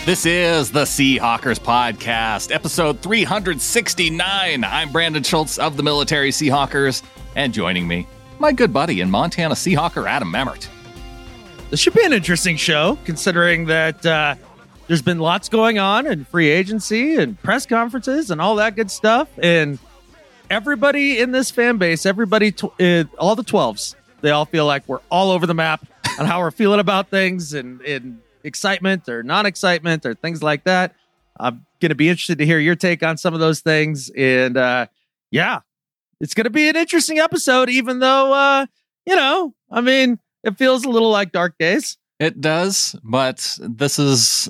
This is the Seahawkers Podcast, episode 369. I'm Brandon Schultz of the Military Seahawkers, and joining me, my good buddy and Montana Seahawker, Adam Memmert. This should be an interesting show, considering that there's been lots going on in free agency and press conferences and all that good stuff. And everybody in this fan base, all the 12s, they all feel like we're all over the map on how we're feeling about things and excitement or non-excitement or things like that. I'm going to be interested to hear your take on some of those things. And it's going to be an interesting episode, even though, it feels a little like Dark Days. It does, but this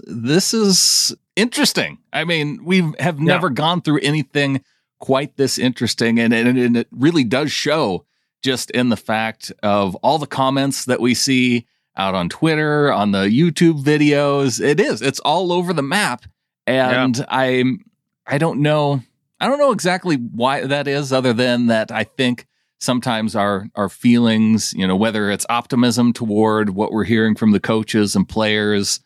is interesting. I mean, we have never gone through anything quite this interesting, and it really does show just in the fact of all the comments that we see out on Twitter, on the YouTube videos. It's all over the map. And I don't know exactly why that is, other than that I think sometimes our feelings, whether it's optimism toward what we're hearing from the coaches and players,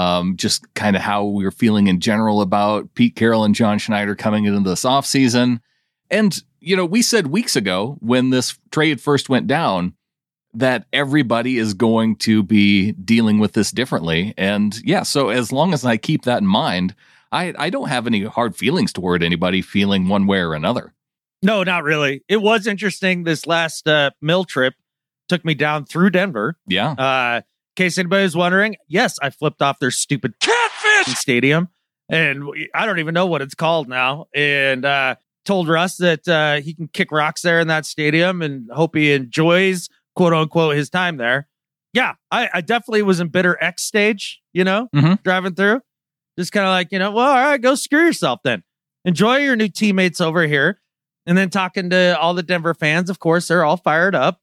just kind of how we're feeling in general about Pete Carroll and John Schneider coming into this offseason. And, we said weeks ago when this trade first went down that everybody is going to be dealing with this differently. And so as long as I keep that in mind, I don't have any hard feelings toward anybody feeling one way or another. No, not really. It was interesting. This last mill trip took me down through Denver. Yeah. In case anybody was wondering, yes, I flipped off their stupid catfish stadium, and I don't even know what it's called now. And told Russ that he can kick rocks there in that stadium, and hope he enjoys, quote unquote, his time there. Yeah, I definitely was in bitter X stage, driving through. Just kind of like, well, all right, go screw yourself then. Enjoy your new teammates over here. And then talking to all the Denver fans, of course, they're all fired up.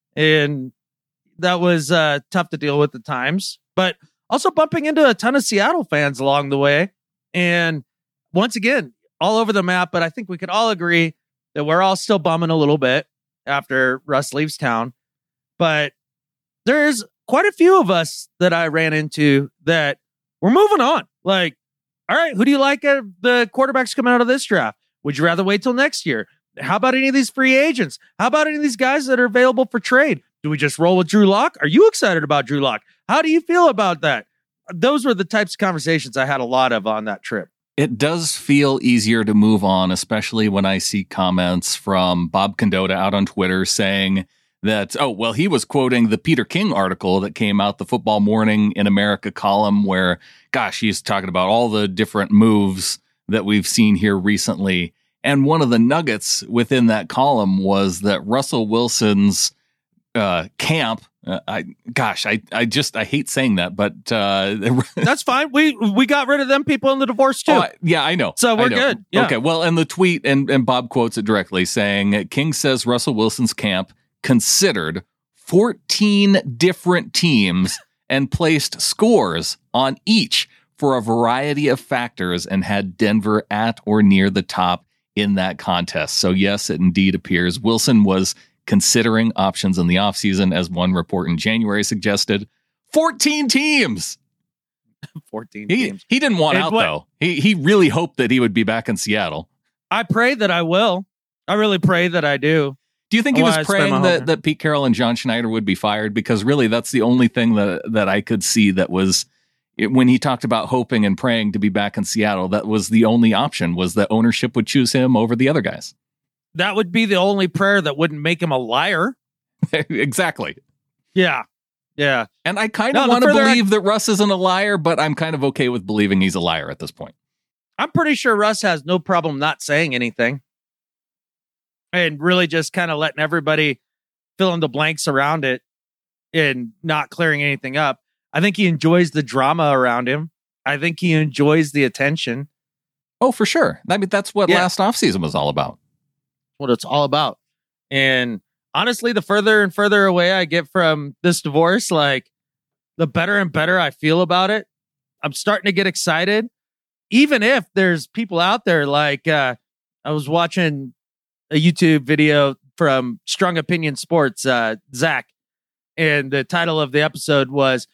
And that was tough to deal with at times. But also bumping into a ton of Seattle fans along the way. And once again, all over the map. But I think we could all agree that we're all still bumming a little bit after Russ leaves town. But there's quite a few of us that I ran into that we're moving on. Like, all right, who do you like the quarterbacks coming out of this draft? Would you rather wait till next year? How about any of these free agents? How about any of these guys that are available for trade? Do we just roll with Drew Lock? Are you excited about Drew Lock? How do you feel about that? Those were the types of conversations I had a lot of on that trip. It does feel easier to move on, especially when I see comments from Bob Condotta out on Twitter saying that, he was quoting the Peter King article that came out, the Football Morning in America column, where, he's talking about all the different moves that we've seen here recently. And one of the nuggets within that column was that Russell Wilson's camp. I hate saying that, but that's fine. We got rid of them people in the divorce too. I know. So we're good. Yeah. Okay. Well, and the tweet and Bob quotes it directly saying King says Russell Wilson's camp considered 14 different teams and placed scores on each for a variety of factors and had Denver at or near the top in that contest. So yes, it indeed appears Wilson was considering options in the offseason, as one report in January suggested. 14 teams. 14 teams. He didn't want out, though. He really hoped that he would be back in Seattle. I pray that I will. I really pray that I do. Do you think he was praying that Pete Carroll and John Schneider would be fired? Because really, that's the only thing that I could see that was, when he talked about hoping and praying to be back in Seattle, that was the only option, was that ownership would choose him over the other guys. That would be the only prayer that wouldn't make him a liar. Exactly. Yeah. Yeah. And I kind of want to believe that Russ isn't a liar, but I'm kind of okay with believing he's a liar at this point. I'm pretty sure Russ has no problem not saying anything. And really just kind of letting everybody fill in the blanks around it and not clearing anything up. I think he enjoys the drama around him. I think he enjoys the attention. Oh, for sure. I mean, that's what last offseason was all about. What it's all about. And honestly, the further and further away I get from this divorce, the better and better I feel about it. I'm starting to get excited. Even if there's people out there I was watching a YouTube video from Strong Opinion Sports, Zach, and the title of the episode was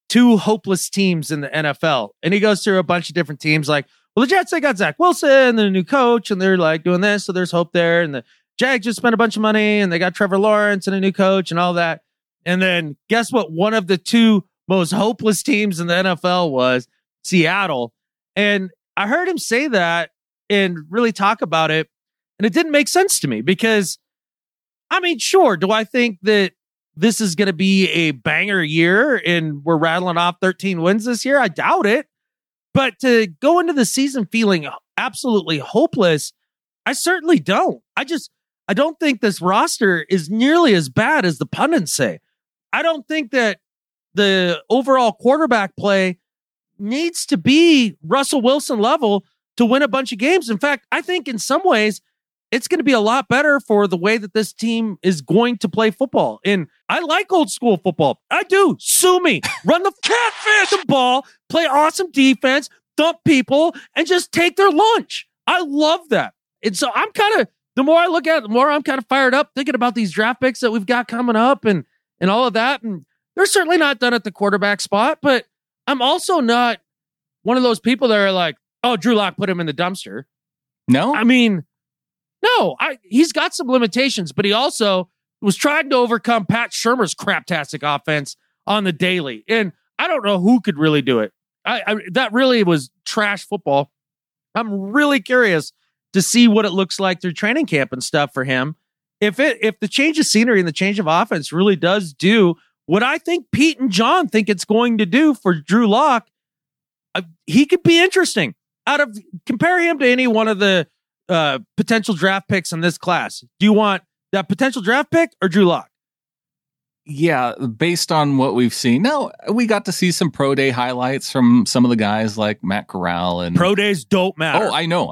two hopeless teams in the NFL. And he goes through a bunch of different teams like, well, the Jets, they got Zach Wilson and a new coach, and they're like doing this, so there's hope there. And the Jags just spent a bunch of money, and they got Trevor Lawrence and a new coach and all that. And then guess what? One of the two most hopeless teams in the NFL was Seattle. And I heard him say that and really talk about it, and it didn't make sense to me because, I mean, sure, do I think that this is going to be a banger year and we're rattling off 13 wins this year? I doubt it. But to go into the season feeling absolutely hopeless, I certainly don't. I don't think this roster is nearly as bad as the pundits say. I don't think that the overall quarterback play needs to be Russell Wilson level to win a bunch of games. In fact, I think in some ways it's going to be a lot better for the way that this team is going to play football. And I like old school football. I do. Sue me. Run the catfish the ball, play awesome defense, thump people, and just take their lunch. I love that. And so I'm kind of, the more I look at it, the more I'm kind of fired up thinking about these draft picks that we've got coming up and all of that. And they're certainly not done at the quarterback spot, but I'm also not one of those people that are like, oh, Drew Lock put him in the dumpster. No? I mean, no, he's got some limitations, but he also was trying to overcome Pat Shurmur's craptastic offense on the daily. And I don't know who could really do it. That really was trash football. I'm really curious to see what it looks like through training camp and stuff for him. If the change of scenery and the change of offense really does do what I think Pete and John think it's going to do for Drew Lock, he could be interesting. Compare him to any one of the potential draft picks in this class. Do you want that potential draft pick or Drew Lock? Yeah, based on what we've seen. Now, we got to see some pro day highlights from some of the guys like Matt Corral, and pro days don't matter. Oh, I know.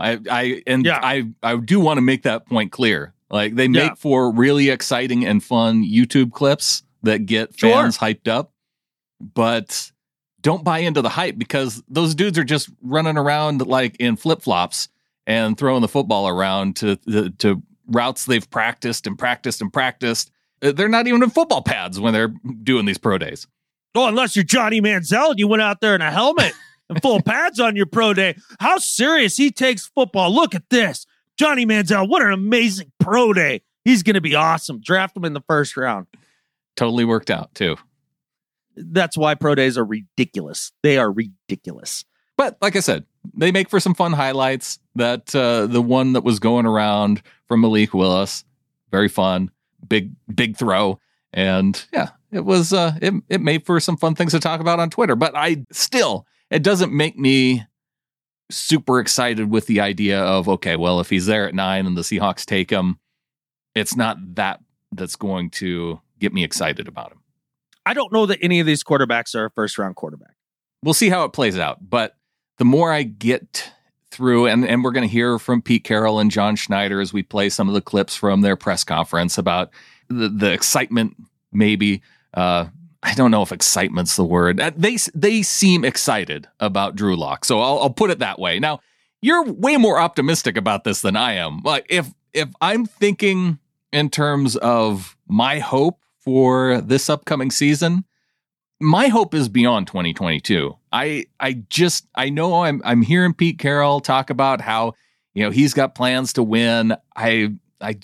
I do want to make that point clear. Like, they make for really exciting and fun YouTube clips that get fans hyped up, but don't buy into the hype because those dudes are just running around like in flip-flops and throwing the football around to routes they've practiced and practiced and practiced. They're not even in football pads when they're doing these pro days. Oh, unless you're Johnny Manziel and you went out there in a helmet and full pads on your pro day. How serious he takes football. Look at this. Johnny Manziel, what an amazing pro day. He's going to be awesome. Draft him in the first round. Totally worked out, too. That's why pro days are ridiculous. They are ridiculous. But like I said, they make for some fun highlights. That the one that was going around from Malik Willis, very fun, big throw, and yeah, it was it made for some fun things to talk about on Twitter. But it doesn't make me super excited with the idea of, okay, well, if he's there at 9 and the Seahawks take him, it's not that's going to get me excited about him. I don't know that any of these quarterbacks are a first round quarterback. We'll see how it plays out. But the more I get through, and we're going to hear from Pete Carroll and John Schneider as we play some of the clips from their press conference about the excitement, maybe. I don't know if excitement's the word. They seem excited about Drew Lock. So I'll put it that way. Now, you're way more optimistic about this than I am. Like, if I'm thinking in terms of my hope for this upcoming season, my hope is beyond 2022. I know I'm hearing Pete Carroll talk about how, he's got plans to win. I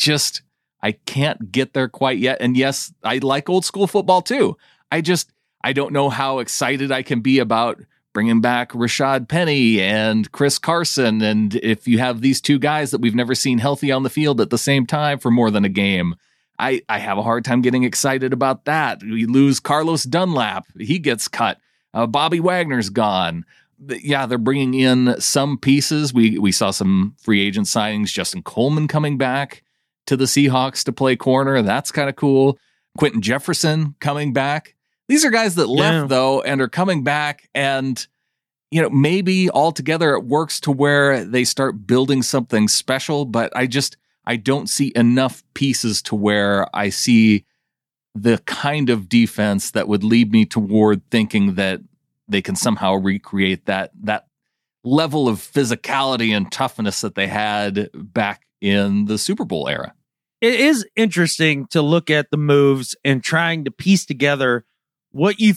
can't get there quite yet. And yes, I like old school football too. I don't know how excited I can be about bringing back Rashad Penny and Chris Carson. And if you have these two guys that we've never seen healthy on the field at the same time for more than a game, I have a hard time getting excited about that. We lose Carlos Dunlap. He gets cut. Bobby Wagner's gone. Yeah, they're bringing in some pieces. We saw some free agent signings. Justin Coleman coming back to the Seahawks to play corner. That's kind of cool. Quentin Jefferson coming back. These are guys that left, though, and are coming back. And, maybe altogether it works to where they start building something special. But I don't see enough pieces to where I see the kind of defense that would lead me toward thinking that they can somehow recreate that level of physicality and toughness that they had back in the Super Bowl era. It is interesting to look at the moves and trying to piece together what you think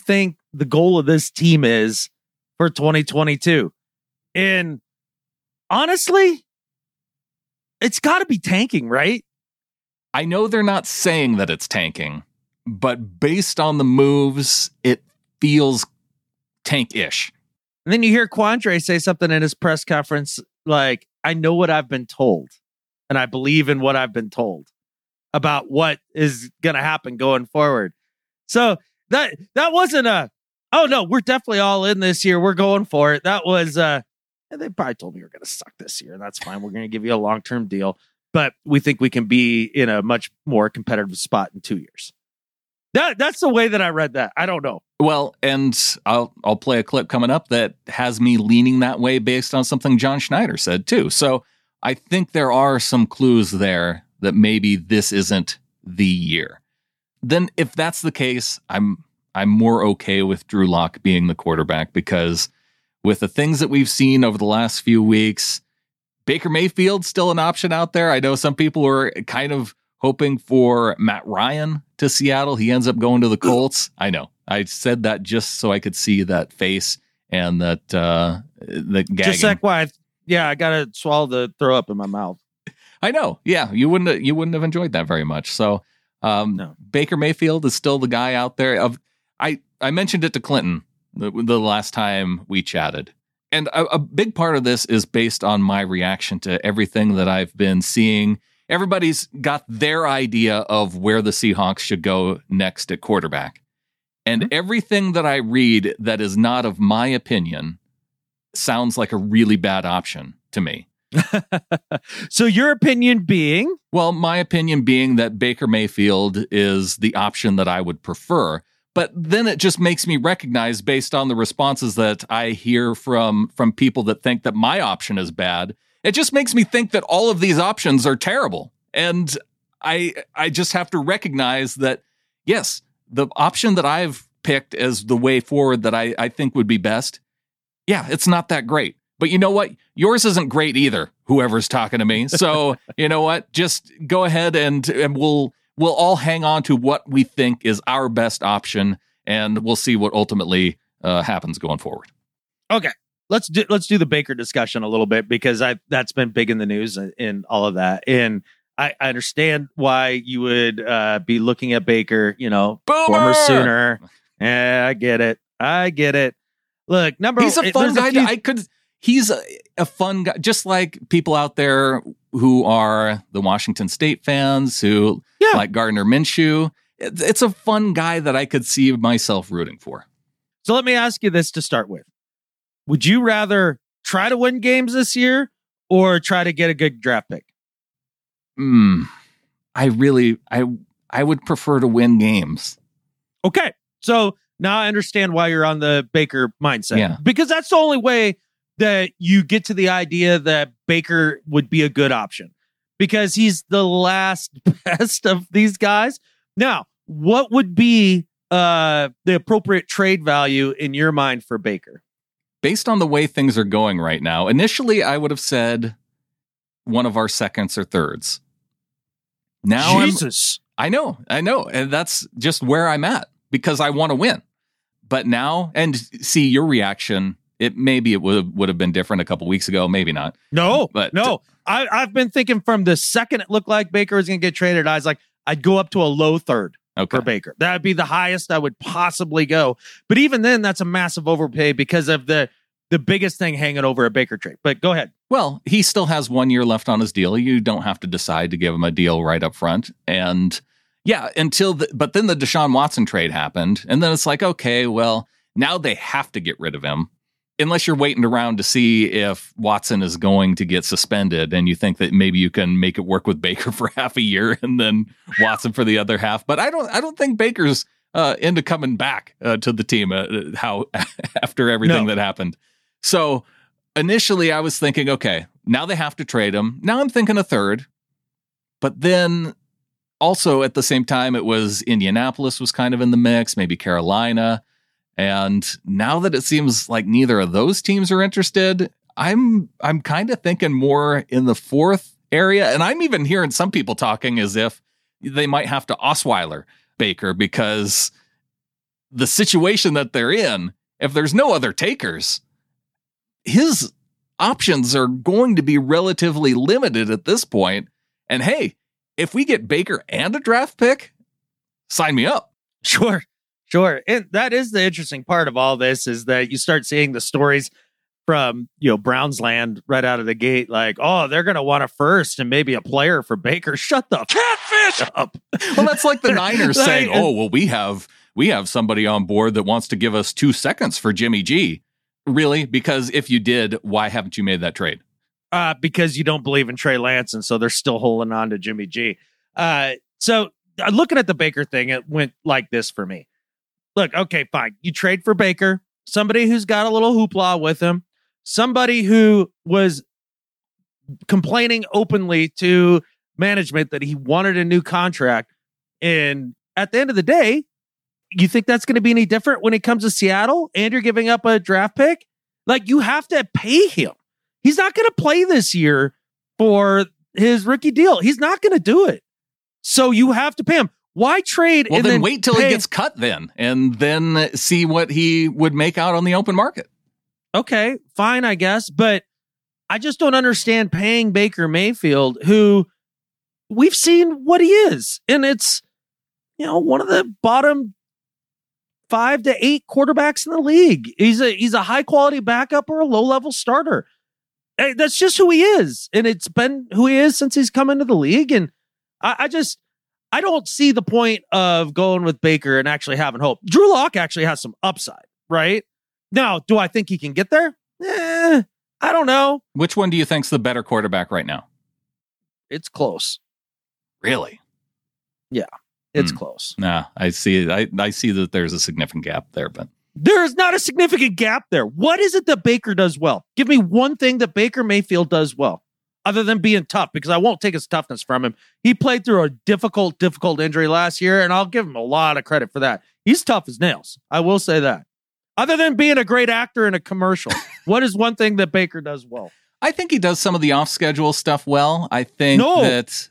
the goal of this team is for 2022. And honestly, it's got to be tanking, right? I know they're not saying that it's tanking, but based on the moves, it feels tank-ish. And then you hear Quandre say something in his press conference like, I know what I've been told, and I believe in what I've been told about what is going to happen going forward. So that wasn't oh no, we're definitely all in this year. We're going for it. That was, they probably told me we're going to suck this year. That's fine. We're going to give you a long-term deal, but we think we can be in a much more competitive spot in 2 years. That's the way that I read that. I don't know. Well, and I'll play a clip coming up that has me leaning that way based on something John Schneider said too. So I think there are some clues there that maybe this isn't the year. Then if that's the case, I'm more okay with Drew Lock being the quarterback, because with the things that we've seen over the last few weeks, Baker Mayfield's still an option out there. I know some people were kind of hoping for Matt Ryan to Seattle. He ends up going to the Colts. I know. I said that just so I could see that face and that the gagging. Just a sec, why? Yeah, I gotta swallow the throw up in my mouth. I know. Yeah, you wouldn't have enjoyed that very much. So no. Baker Mayfield is still the guy out there. I mentioned it to Clinton the last time we chatted. And a big part of this is based on my reaction to everything that I've been seeing. Everybody's got their idea of where the Seahawks should go next at quarterback. And everything that I read that is not of my opinion sounds like a really bad option to me. So your opinion being? Well, my opinion being that Baker Mayfield is the option that I would prefer. But then it just makes me recognize, based on the responses that I hear from people that think that my option is bad, it just makes me think that all of these options are terrible. And I just have to recognize that, yes, the option that I've picked as the way forward that I think would be best, yeah, it's not that great. But you know what? Yours isn't great either, whoever's talking to me. So, you know what? Just go ahead and we'll all hang on to what we think is our best option, and we'll see what ultimately happens going forward. Okay. Let's do the Baker discussion a little bit, because that's been big in the news and all of that. And I understand why you would be looking at Baker, Boomer! Former Sooner. Yeah, I get it. Look, he's a fun guy. He's a fun guy, just like people out there who are the Washington State fans who like Gardner Minshew. It's a fun guy that I could see myself rooting for. So let me ask you this to start with. Would you rather try to win games this year or try to get a good draft pick? I would prefer to win games. Okay. So now I understand why you're on the Baker mindset. Yeah. Because that's the only way that you get to the idea that Baker would be a good option, because he's the last best of these guys. Now, what would be the appropriate trade value in your mind for Baker? Based on the way things are going right now, initially I would have said one of our seconds or thirds. Now Jesus. I know. And that's just where I'm at, because I want to win. But now, and see your reaction, it would have been different a couple weeks ago, maybe not. No. I've been thinking from the second it looked like Baker was going to get traded, I was like, I'd go up to a low third for Baker. That'd be the highest I would possibly go. But even then, that's a massive overpay because of the biggest thing hanging over a Baker trade. But go ahead. Well, he still has 1 year left on his deal. You don't have to decide to give him a deal right up front. And yeah, but then the Deshaun Watson trade happened. And then it's like, okay, well, now they have to get rid of him. Unless you're waiting around to see if Watson is going to get suspended and you think that maybe you can make it work with Baker for half a year and then Watson for the other half. But I don't think Baker's into coming back to the team after everything that happened. So initially I was thinking, okay, now they have to trade him. Now I'm thinking a third. But then also at the same time, it was Indianapolis was kind of in the mix, maybe Carolina. And now that it seems like neither of those teams are interested, I'm kind of thinking more in the fourth area. And I'm even hearing some people talking as if they might have to Osweiler Baker, because the situation that they're in, if there's no other takers, his options are going to be relatively limited at this point. And hey, if we get Baker and a draft pick, sign me up. Sure. And that is the interesting part of all this, is that you start seeing the stories from, Browns land right out of the gate, like, oh, they're going to want a first and maybe a player for Baker. Shut the catfish up. Well, that's like the Niners saying, oh, well, we have somebody on board that wants to give us 2 seconds for Jimmy G. Really? Because if you did, why haven't you made that trade? Because you don't believe in Trey Lance, and so they're still holding on to Jimmy G. So looking at the Baker thing, it went like this for me. Look, okay, fine. You trade for Baker, somebody who's got a little hoopla with him, somebody who was complaining openly to management that he wanted a new contract. And at the end of the day, you think that's going to be any different when it comes to Seattle and you're giving up a draft pick? Like, you have to pay him. He's not going to play this year for his rookie deal. He's not going to do it. So you have to pay him. Why trade? Well, then wait till he gets cut then, and then see what he would make out on the open market. Okay, fine, I guess. But I just don't understand paying Baker Mayfield, who we've seen what he is. And it's, one of the bottom 5 to 8 quarterbacks in the league. He's a high quality backup or a low level starter. Hey, that's just who he is. And it's been who he is since he's come into the league. And I don't see the point of going with Baker and actually having hope. Drew Lock actually has some upside, right? Now, do I think he can get there? I don't know. Which one do you think's the better quarterback right now? It's close. Really? Yeah, it's close. Nah, I see. I see that there's a significant gap there, but there's not a significant gap there. What is it that Baker does well? Give me one thing that Baker Mayfield does well, other than being tough, because I won't take his toughness from him. He played through a difficult injury last year, and I'll give him a lot of credit for that. He's tough as nails. I will say that. Other than being a great actor in a commercial, what is one thing that Baker does well? I think he does some of the off-schedule stuff well. I think that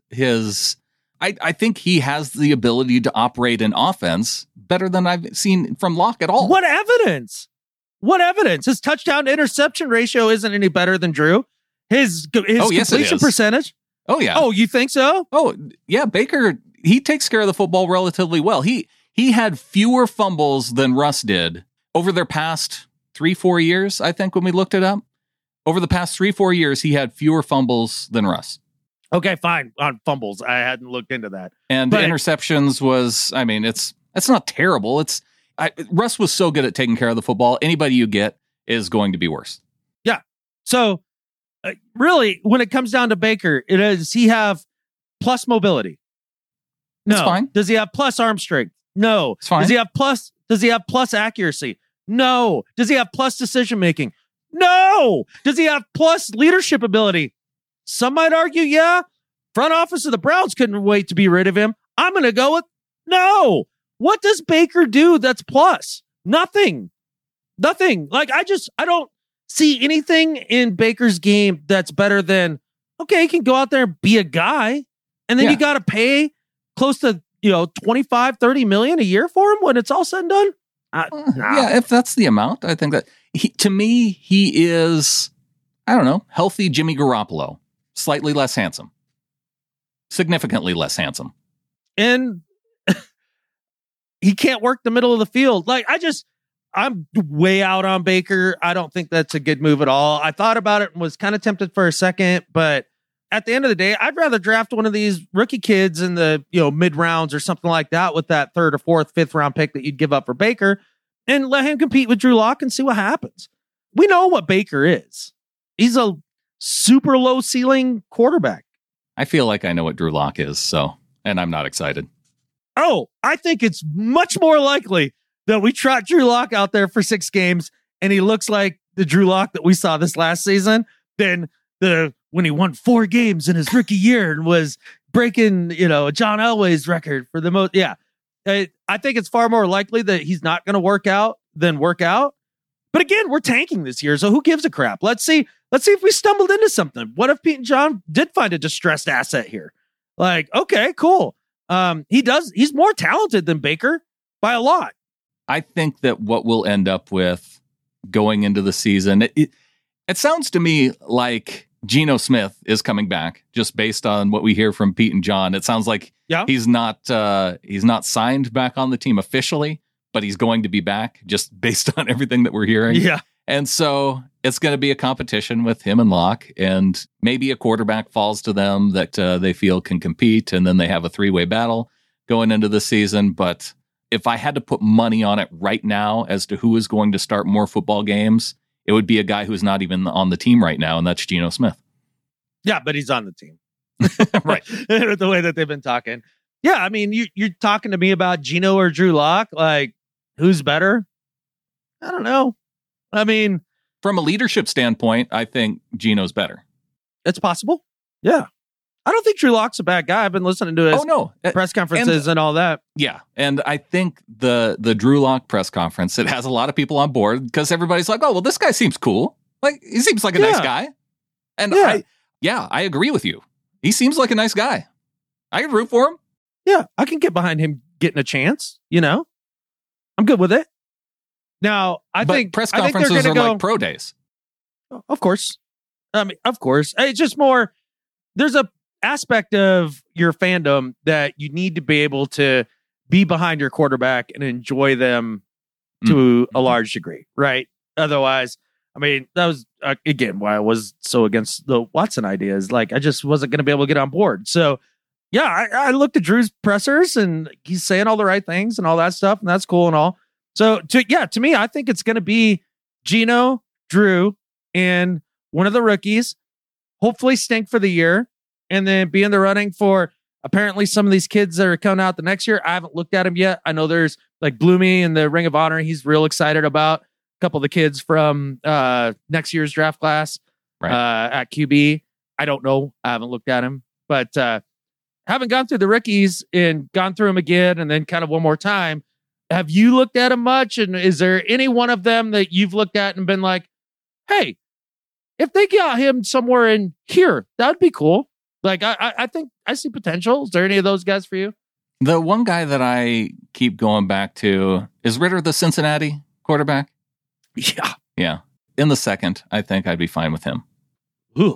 I think he has the ability to operate an offense better than I've seen from Locke at all. What evidence? His touchdown to interception ratio isn't any better than Drew. His completion percentage. Oh, yeah. Oh, you think so? Oh, yeah. Baker, he takes care of the football relatively well. He had fewer fumbles than Russ did over their past 3-4 years, I think, when we looked it up. Over the past 3-4 years, he had fewer fumbles than Russ. Okay, fine. On fumbles, I hadn't looked into that. And the interceptions was, I mean, it's not terrible. Russ was so good at taking care of the football. Anybody you get is going to be worse. Yeah. So, really, when it comes down to Baker, does he have plus mobility? No. That's fine. Does he have plus arm strength? No. It's fine. Does he have plus accuracy? No. Does he have plus decision making? No. Does he have plus leadership ability? Some might argue, yeah. Front office of the Browns couldn't wait to be rid of him. I'm going to go with no. What does Baker do that's plus? Nothing. Like, I don't see anything in Baker's game that's better than, okay, he can go out there and be a guy, and then you got to pay close to, $25-30 million a year for him when it's all said and done. Yeah, if that's the amount, I think that to me, he is, I don't know, healthy Jimmy Garoppolo, slightly less handsome, significantly less handsome. And he can't work the middle of the field. Like, I'm way out on Baker. I don't think that's a good move at all. I thought about it and was kind of tempted for a second, but at the end of the day, I'd rather draft one of these rookie kids in the, mid rounds or something like that with that 3rd or 4th, 5th round pick that you'd give up for Baker and let him compete with Drew Lock and see what happens. We know what Baker is. He's a super low ceiling quarterback. I feel like I know what Drew Lock is, and I'm not excited. Oh, I think it's much more likely that we trot Drew Lock out there for 6 games and he looks like the Drew Lock that we saw this last season than when he won 4 games in his rookie year and was breaking, John Elway's record for the most. Yeah. I think it's far more likely that he's not going to work out than work out. But again, we're tanking this year, so who gives a crap? Let's see if we stumbled into something. What if Pete and John did find a distressed asset here? Like, okay, cool. He's more talented than Baker by a lot. I think that what we'll end up with going into the season, it sounds to me like Geno Smith is coming back, just based on what we hear from Pete and John. It sounds like he's not signed back on the team officially, but he's going to be back, just based on everything that we're hearing. Yeah. And so it's going to be a competition with him and Locke, and maybe a quarterback falls to them that they feel can compete, and then they have a three-way battle going into the season. But if I had to put money on it right now as to who is going to start more football games, it would be a guy who's not even on the team right now, and that's Geno Smith. Yeah, but he's on the team. Right. The way that they've been talking. Yeah, I mean, you're talking to me about Geno or Drew Lock. Like, who's better? I don't know. I mean, from a leadership standpoint, I think Geno's better. It's possible. Yeah. I don't think Drew Lock's a bad guy. I've been listening to his press conferences and all that. Yeah. And I think the Drew Lock press conference, it has a lot of people on board because everybody's like, oh, well, this guy seems cool. Like, he seems like a nice guy. And I agree with you. He seems like a nice guy. I can root for him. Yeah. I can get behind him getting a chance. I'm good with it. Now, I think press conferences are like pro days. Of course. I mean, of course. It's just more, there's a aspect of your fandom that you need to be able to be behind your quarterback and enjoy them to a large degree, right? Otherwise, I mean, that was, again, why I was so against the Watson ideas. Like, I just wasn't going to be able to get on board. So, yeah, I looked at Drew's pressers and he's saying all the right things and all that stuff, and that's cool and all. So, to me, I think it's going to be Geno, Drew, and one of the rookies, hopefully stink for the year, and then be in the running for apparently some of these kids that are coming out the next year. I haven't looked at them yet. I know there's like Bloomy in the Ring of Honor. He's real excited about a couple of the kids from next year's draft class at QB. I don't know. I haven't looked at him, but haven't gone through the rookies and gone through them again and then kind of one more time. Have you looked at them much? And is there any one of them that you've looked at and been like, hey, if they got him somewhere in here, that'd be cool. Like, I think I see potential. Is there any of those guys for you? The one guy that I keep going back to is Ritter, the Cincinnati quarterback. Yeah. Yeah. In the second, I think I'd be fine with him. Ooh.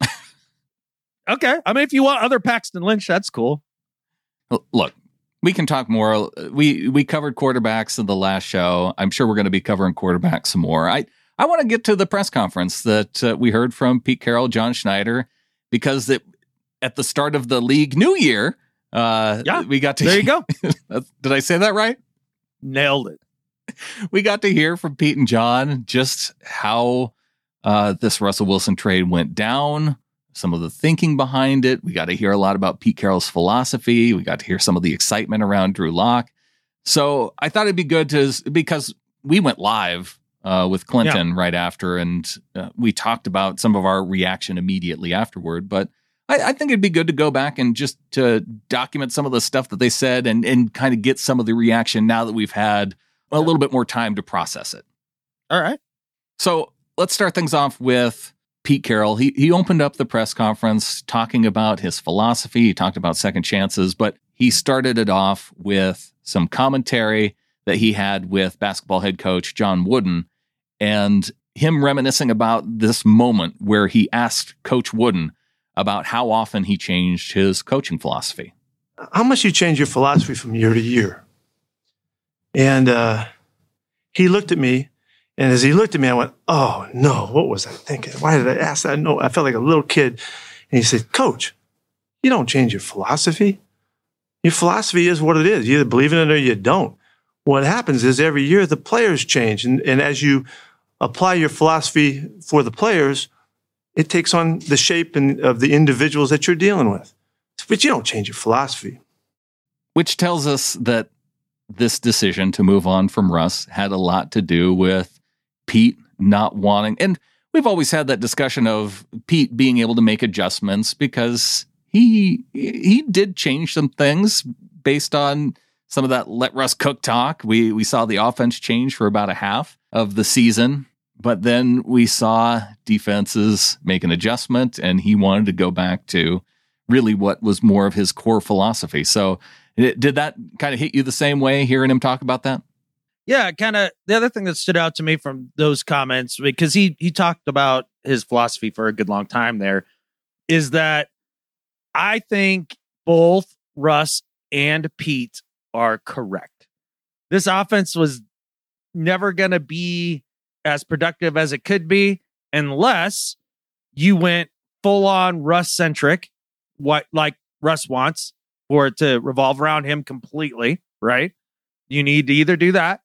Okay. I mean, if you want other Paxton Lynch, that's cool. Look, we can talk more. We covered quarterbacks in the last show. I'm sure we're going to be covering quarterbacks some more. I want to get to the press conference that we heard from Pete Carroll, John Schneider, because at the start of the league new year, we got to... There you go. Did I say that right? Nailed it. We got to hear from Pete and John just how this Russell Wilson trade went down, some of the thinking behind it. We got to hear a lot about Pete Carroll's philosophy. We got to hear some of the excitement around Drew Lock. So I thought it'd be good because we went live with Clinton right after, and we talked about some of our reaction immediately afterward. But I think it'd be good to go back and just to document some of the stuff that they said and kind of get some of the reaction now that we've had a little bit more time to process it. All right. So let's start things off with Pete Carroll. He opened up the press conference talking about his philosophy. He talked about second chances, but he started it off with some commentary that he had with basketball head coach John Wooden, and him reminiscing about this moment where he asked Coach Wooden about how often he changed his coaching philosophy. How much you change your philosophy from year to year? And he looked at me, and as he looked at me, I went, oh, no, what was I thinking? Why did I ask that? No, I felt like a little kid. And he said, Coach, you don't change your philosophy. Your philosophy is what it is. You either believe in it or you don't. What happens is every year the players change. And as you apply your philosophy for the players, it takes on the shape of the individuals that you're dealing with. But you don't change your philosophy. Which tells us that this decision to move on from Russ had a lot to do with Pete not wanting, and we've always had that discussion of Pete being able to make adjustments because he did change some things based on some of that let Russ cook talk. We saw the offense change for about a half of the season, but then we saw defenses make an adjustment, and he wanted to go back to really what was more of his core philosophy. So did that kind of hit you the same way, hearing him talk about that? Yeah, kind of the other thing that stood out to me from those comments, because he talked about his philosophy for a good long time there, is that I think both Russ and Pete are correct. This offense was never going to be as productive as it could be unless you went full on Russ centric, like Russ wants, for it to revolve around him completely, right? You need to either do that,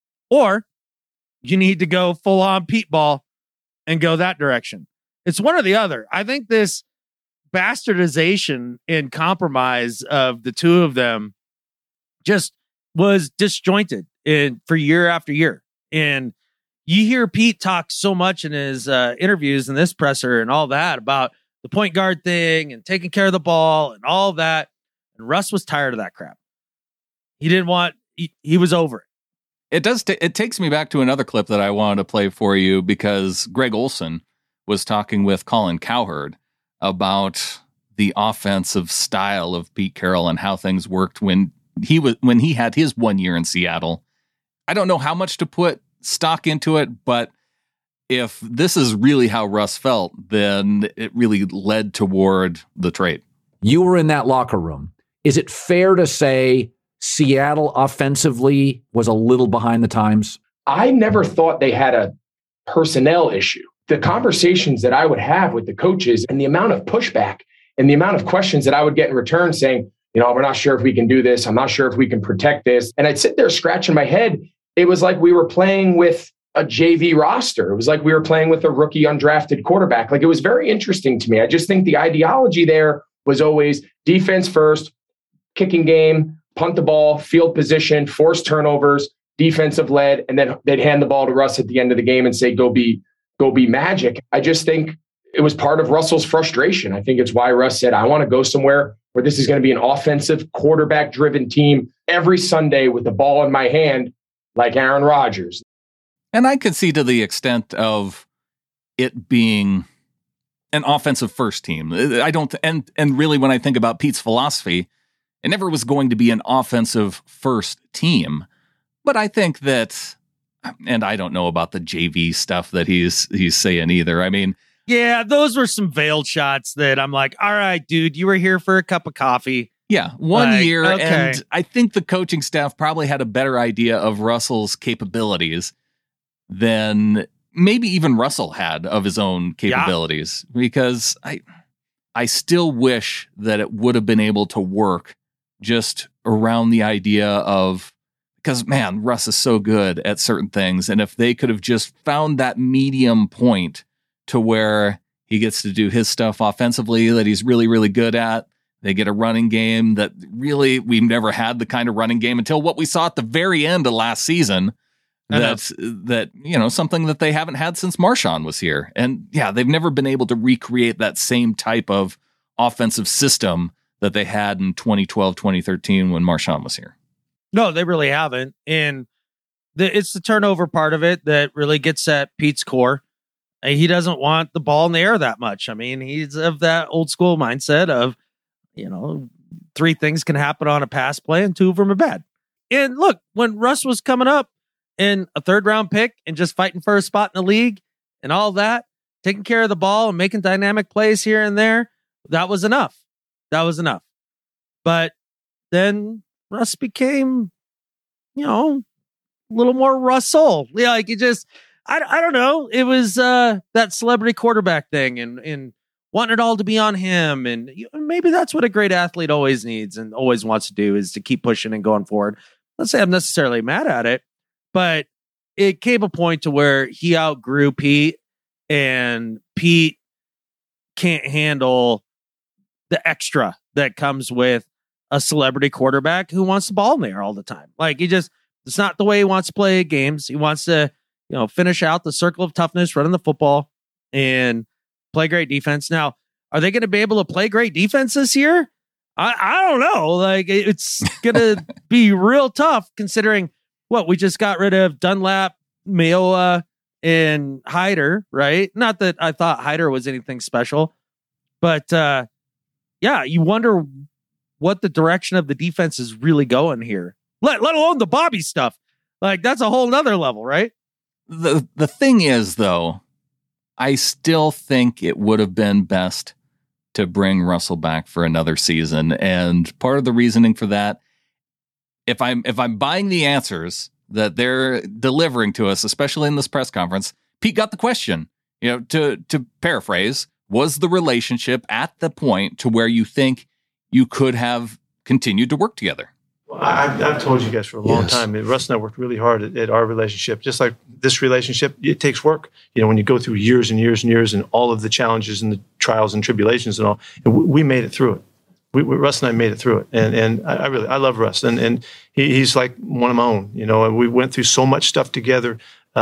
or you need to go full on Pete ball and go that direction. It's one or the other. I think this bastardization and compromise of the two of them just was disjointed for year after year. And you hear Pete talk so much in his interviews and this presser and all that about the point guard thing and taking care of the ball and all that. And Russ was tired of that crap. He didn't want, he was over it. It does. It takes me back to another clip that I wanted to play for you, because Greg Olson was talking with Colin Cowherd about the offensive style of Pete Carroll and how things worked when he had his 1 year in Seattle. I don't know how much to put stock into it, but if this is really how Russ felt, then it really led toward the trade. You were in that locker room. Is it fair to say Seattle offensively was a little behind the times? I never thought they had a personnel issue. The conversations that I would have with the coaches and the amount of pushback and the amount of questions that I would get in return saying, we're not sure if we can do this. I'm not sure if we can protect this. And I'd sit there scratching my head. It was like we were playing with a JV roster. It was like we were playing with a rookie undrafted quarterback. Like, it was very interesting to me. I just think the ideology there was always defense first, kicking game, punt the ball, field position, force turnovers, defensive led, and then they'd hand the ball to Russ at the end of the game and say, go be Magic. I just think it was part of Russell's frustration. I think it's why Russ said, I want to go somewhere where this is going to be an offensive, quarterback-driven team every Sunday with the ball in my hand, like Aaron Rodgers. And I could see to the extent of it being an offensive first team. I don't, and really when I think about Pete's philosophy, it never was going to be an offensive first team. But I think that, and I don't know about the JV stuff that he's saying either. I mean, yeah, those were some veiled shots that I'm like, all right, dude, you were here for a cup of coffee. Yeah, one year. Okay. And I think the coaching staff probably had a better idea of Russell's capabilities than maybe even Russell had of his own capabilities. Yeah. Because I still wish that it would have been able to work just around the idea of, because man, Russ is so good at certain things. And if they could have just found that medium point to where he gets to do his stuff offensively that he's really, really good at. They get a running game that really, we've never had the kind of running game until what we saw at the very end of last season. That something that they haven't had since Marshawn was here. And yeah, they've never been able to recreate that same type of offensive system that they had in 2012, 2013 when Marshawn was here. No, they really haven't. And it's the turnover part of it that really gets at Pete's core. He doesn't want the ball in the air that much. I mean, he's of that old school mindset of, 3 things can happen on a pass play and 2 of them are bad. And look, when Russ was coming up in a 3rd round pick and just fighting for a spot in the league and all that, taking care of the ball and making dynamic plays here and there, that was enough. But then Russ became, a little more Russell. Yeah, like it just, I don't know. It was that celebrity quarterback thing and wanting it all to be on him. And maybe that's what a great athlete always needs and always wants to do, is to keep pushing and going forward. Let's say I'm necessarily mad at it, but it came a point to where he outgrew Pete, and Pete can't handle the extra that comes with a celebrity quarterback who wants the ball in the air all the time. Like, it's not the way he wants to play games. He wants to, finish out the circle of toughness, running the football and play great defense. Now, are they going to be able to play great defense this year? I don't know. Like, it's going to be real tough considering what we just got rid of Dunlap, Mayowa, and Hyder, right? Not that I thought Hyder was anything special, but you wonder what the direction of the defense is really going here. Let alone the Bobby stuff. Like, that's a whole nother level, right? The thing is, though, I still think it would have been best to bring Russell back for another season. And part of the reasoning for that, if I'm buying the answers that they're delivering to us, especially in this press conference, Pete got the question, to paraphrase, was the relationship at the point to where you think you could have continued to work together? I've told you guys for a long time, Russ and I worked really hard at our relationship. Just like this relationship, it takes work. When you go through years and years and years and all of the challenges and the trials and tribulations and all, and we made it through it. Russ and I made it through it. And I love Russ. And he's like one of my own, and we went through so much stuff together.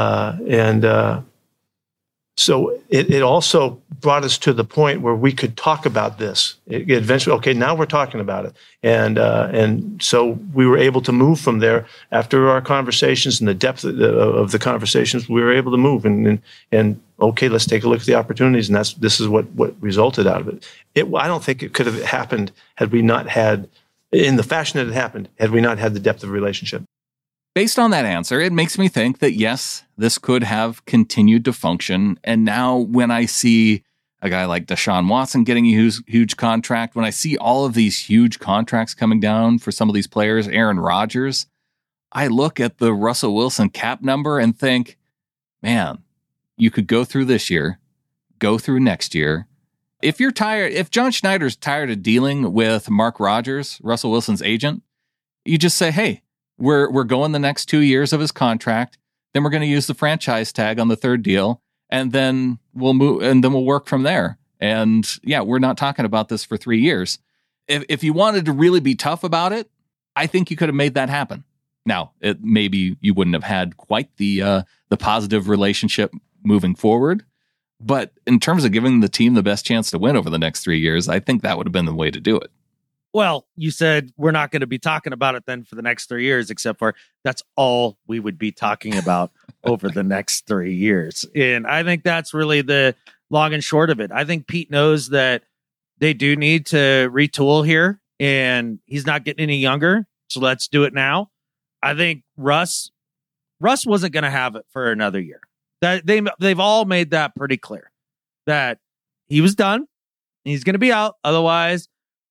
So it also brought us to the point where we could talk about this. It eventually, okay, now we're talking about it. And so we were able to move from there after our conversations and the depth of the conversations. We were able to move and okay, let's take a look at the opportunities. And this is what resulted out of it. I don't think it could have happened had we not had, in the fashion that it happened, had we not had the depth of relationship. Based on that answer, it makes me think that, yes, this could have continued to function. And now when I see a guy like Deshaun Watson getting a huge contract, when I see all of these huge contracts coming down for some of these players, Aaron Rodgers, I look at the Russell Wilson cap number and think, man, you could go through this year, go through next year. If you're tired, if John Schneider's tired of dealing with Mark Rodgers, Russell Wilson's agent, you just say, hey, we're going the next 2 years of his contract. Then we're going to use the franchise tag on the third deal, and then we'll move, and then we'll work from there. And yeah, we're not talking about this for 3 years. If you wanted to really be tough about it, I think you could have made that happen. Now, maybe you wouldn't have had quite the positive relationship moving forward, but in terms of giving the team the best chance to win over the next 3 years, I think that would have been the way to do it. Well, you said we're not going to be talking about it then for the next 3 years, except for that's all we would be talking about over the next 3 years. And I think that's really the long and short of it. I think Pete knows that they do need to retool here, and he's not getting any younger. So let's do it now. I think Russ wasn't going to have it for another year. That they've all made that pretty clear that he was done and he's going to be out. Otherwise,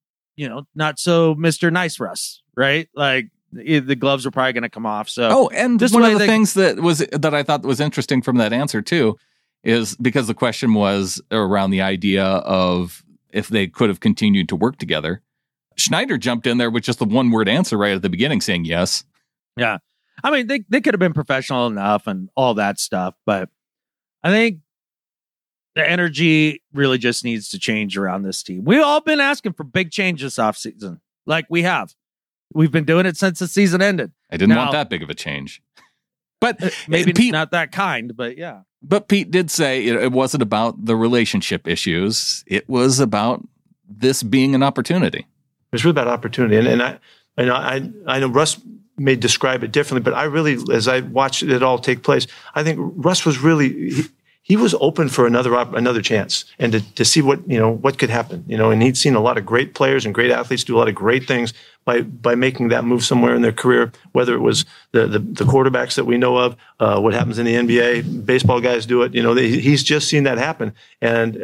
not so Mr. Nice Russ, right? Like the gloves are probably going to come off. So, and one of the things that I thought was interesting from that answer too, is because the question was around the idea of if they could have continued to work together. Schneider jumped in there with just the one word answer right at the beginning, saying yes. Yeah. I mean, they could have been professional enough and all that stuff, but I think the energy really just needs to change around this team. We've all been asking for big change this offseason. Like we have. We've been doing it since the season ended. I didn't want that big of a change. But maybe Pete, not that kind, but yeah. But Pete did say it wasn't about the relationship issues. It was about this being an opportunity. It was really about opportunity. And I know Russ may describe it differently, but I really, as I watched it all take place, I think Russ was really... He was open for another chance and to see what could happen, and he'd seen a lot of great players and great athletes do a lot of great things by making that move somewhere in their career, whether it was the quarterbacks that we know of, what happens in the NBA, baseball guys do it, he's just seen that happen. And,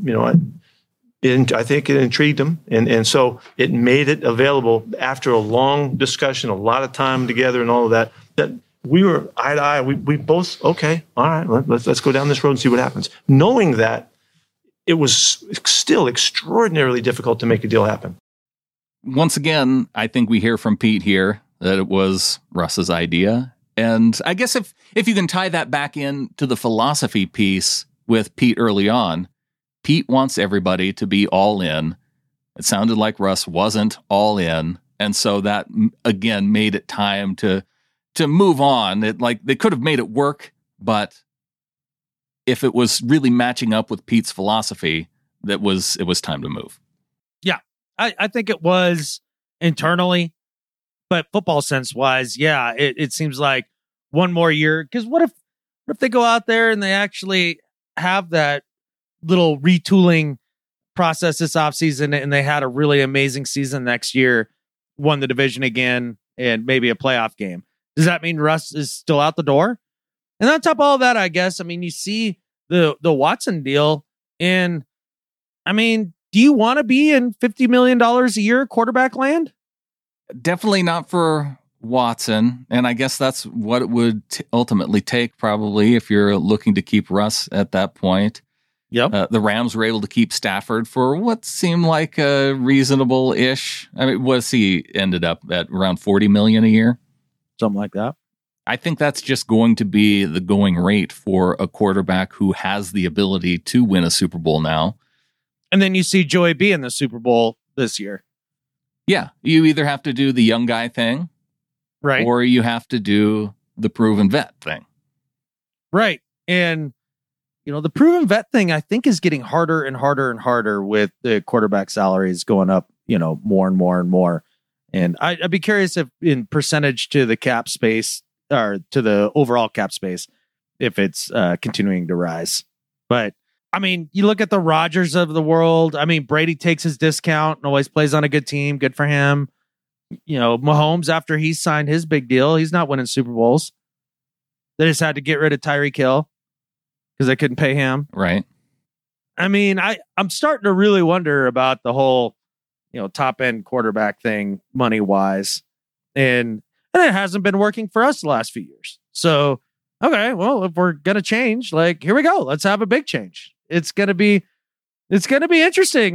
I think it intrigued him. And so it made it available after a long discussion, a lot of time together and all of that we were eye to eye. We both, okay, all right, let's go down this road and see what happens. Knowing that it was still extraordinarily difficult to make a deal happen. Once again, I think we hear from Pete here that it was Russ's idea. And I guess if you can tie that back into the philosophy piece with Pete early on, Pete wants everybody to be all in. It sounded like Russ wasn't all in. And so that, again, made it time to move on. They could have made it work, but if it was really matching up with Pete's philosophy, it was time to move. Yeah, I think it was internally, but football sense wise, yeah, it seems like one more year. Because what if they go out there and they actually have that little retooling process this offseason and they had a really amazing season next year, won the division again, and maybe a playoff game? Does that mean Russ is still out the door? And on top of all that, I guess, I mean, you see the Watson deal, and I mean, do you want to be in $50 million a year quarterback land? Definitely not for Watson. And I guess that's what it would ultimately take, probably, if you're looking to keep Russ at that point. Yep. The Rams were able to keep Stafford for what seemed like a reasonable-ish. I mean, he ended up at around $40 million a year? Something like that. I think that's just going to be the going rate for a quarterback who has the ability to win a Super Bowl now. And then you see Joey B in the Super Bowl this year. Yeah, you either have to do the young guy thing, right, or you have to do the proven vet thing. Right. And, the proven vet thing, I think, is getting harder and harder and harder with the quarterback salaries going up, more and more and more. And I'd be curious if in percentage to the cap space or to the overall cap space, if it's continuing to rise. But I mean, you look at the Rodgers of the world. I mean, Brady takes his discount and always plays on a good team. Good for him. Mahomes, after he signed his big deal, he's not winning Super Bowls. They just had to get rid of Tyreek Hill because they couldn't pay him. Right. I mean, I'm starting to really wonder about the whole, top end quarterback thing money wise. And it hasn't been working for us the last few years. So, okay, well, if we're going to change, here we go. Let's have a big change. It's going to be interesting.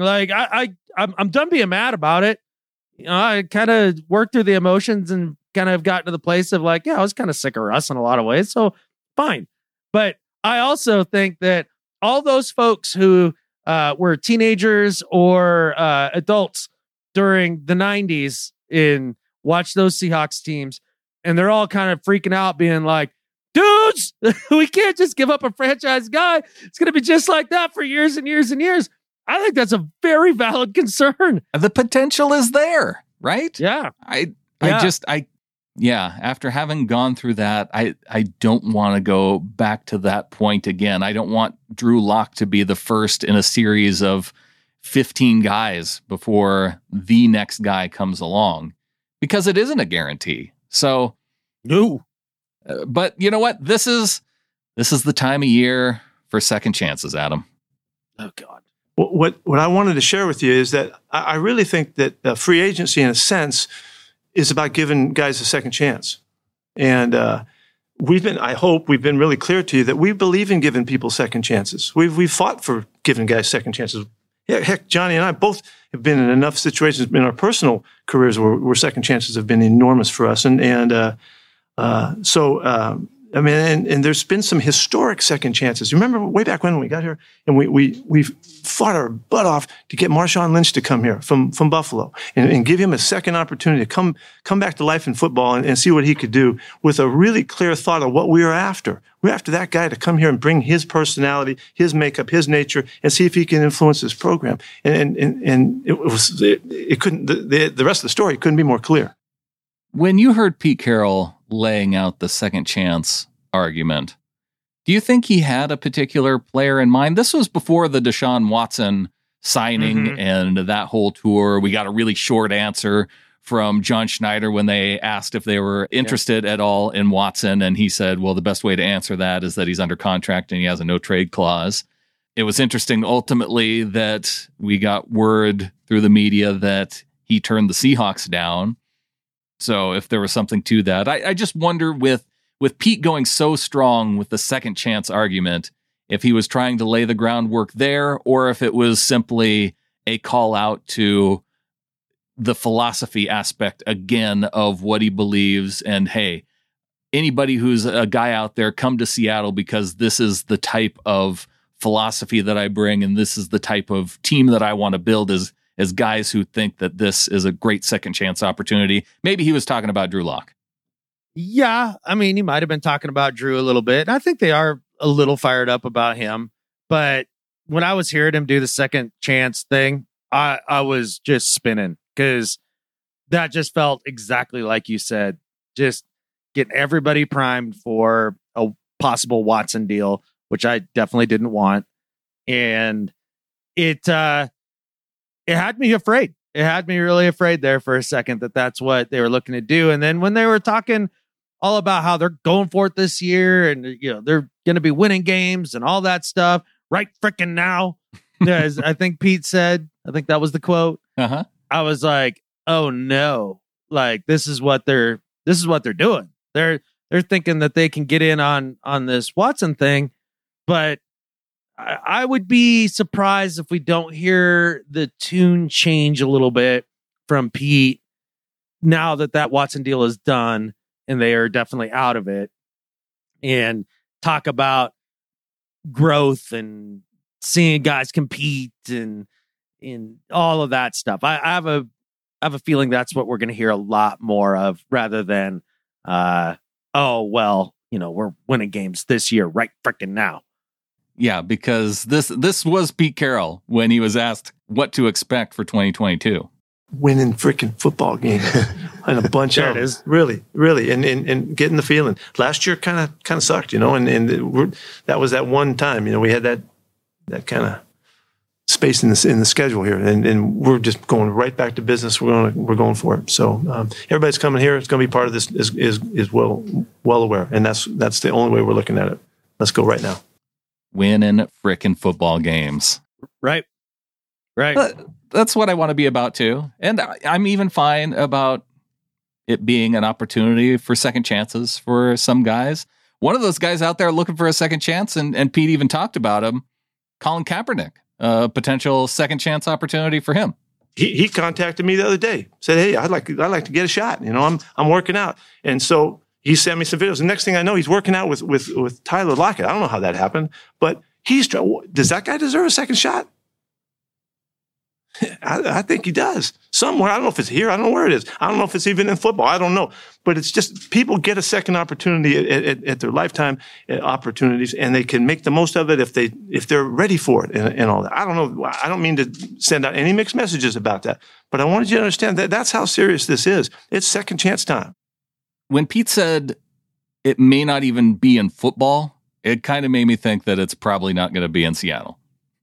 I'm done being mad about it. I kind of worked through the emotions and kind of got to the place of I was kind of sick of Russ in a lot of ways. So fine. But I also think that all those folks who were teenagers or adults during the 90s and watched those Seahawks teams, and they're all kind of freaking out being like, dudes, we can't just give up a franchise guy. It's going to be just like that for years and years and years. I think that's a very valid concern. The potential is there, right? Yeah. After having gone through that, I don't want to go back to that point again. I don't want Drew Lock to be the first in a series of 15 guys before the next guy comes along, because it isn't a guarantee. So, no. But you know what? This is the time of year for second chances, Adam. Oh God. What I wanted to share with you is that I really think that free agency, in a sense, is about giving guys a second chance. And I hope we've been really clear to you that we believe in giving people second chances. We've fought for giving guys second chances. Heck, Johnny and I both have been in enough situations in our personal careers where second chances have been enormous for us. I mean, and there's been some historic second chances. You remember way back when we got here and we fought our butt off to get Marshawn Lynch to come here from Buffalo and give him a second opportunity to come back to life in football and see what he could do with a really clear thought of what we were after. We're after that guy to come here and bring his personality, his makeup, his nature, and see if he can influence this program. And it couldn't, the rest of the story couldn't be more clear. When you heard Pete Carroll laying out the second chance argument, do you think he had a particular player in mind? This was before the Deshaun Watson signing and that whole tour. We got a really short answer from John Schneider when they asked if they were interested at all in Watson. And he said, well, the best way to answer that is that he's under contract and he has a no trade clause. It was interesting ultimately that we got word through the media that he turned the Seahawks down. So if there was something to that, I just wonder with Pete going so strong with the second chance argument, if he was trying to lay the groundwork there or if it was simply a call out to the philosophy aspect again of what he believes. And hey, anybody who's a guy out there, come to Seattle because this is the type of philosophy that I bring. And this is the type of team that I want to build as guys who think that this is a great second chance opportunity. Maybe he was talking about Drew Lock. Yeah. I mean, he might've been talking about Drew a little bit. I think they are a little fired up about him, but when I was hearing him do the second chance thing, I was just spinning because that just felt exactly like you said, just getting everybody primed for a possible Watson deal, which I definitely didn't want. And it had me afraid. It had me really afraid there for a second that that's what they were looking to do. And then when they were talking all about how they're going for it this year, and they're going to be winning games and all that stuff right freaking now. As I think Pete said, I think that was the quote. Uh-huh. I was like, oh no, like this is what they're doing. They're thinking that they can get in on this Watson thing, but I would be surprised if we don't hear the tune change a little bit from Pete now that Watson deal is done and they are definitely out of it, and talk about growth and seeing guys compete and all of that stuff. I have a feeling that's what we're going to hear a lot more of, rather than, we're winning games this year right freaking now. Yeah, because this was Pete Carroll when he was asked what to expect for 2022. Winning freaking football games and a bunch of them. Really, and getting the feeling. Last year kind of sucked, and that was that one time, we had that kind of space in the schedule here, and we're just going right back to business. We're going for it. So everybody's coming here. It's going to be part of this. Is well aware, and that's the only way we're looking at it. Let's go right now. Winning frickin' football games. Right. That's what I want to be about too. And I'm even fine about it being an opportunity for second chances for some guys. One of those guys out there looking for a second chance, and Pete even talked about him, Colin Kaepernick, a potential second chance opportunity for him. He contacted me the other day, said, "Hey, I'd like to get a shot. I'm working out." And so he sent me some videos. The next thing I know, he's working out with Tyler Lockett. I don't know how that happened, but does that guy deserve a second shot? I think he does. Somewhere. I don't know if it's here. I don't know where it is. I don't know if it's even in football. I don't know. But it's just people get a second opportunity at their lifetime opportunities, and they can make the most of it if they're ready for it and all that. I don't know. I don't mean to send out any mixed messages about that, but I wanted you to understand that that's how serious this is. It's second chance time. When Pete said it may not even be in football, it kind of made me think that it's probably not going to be in Seattle.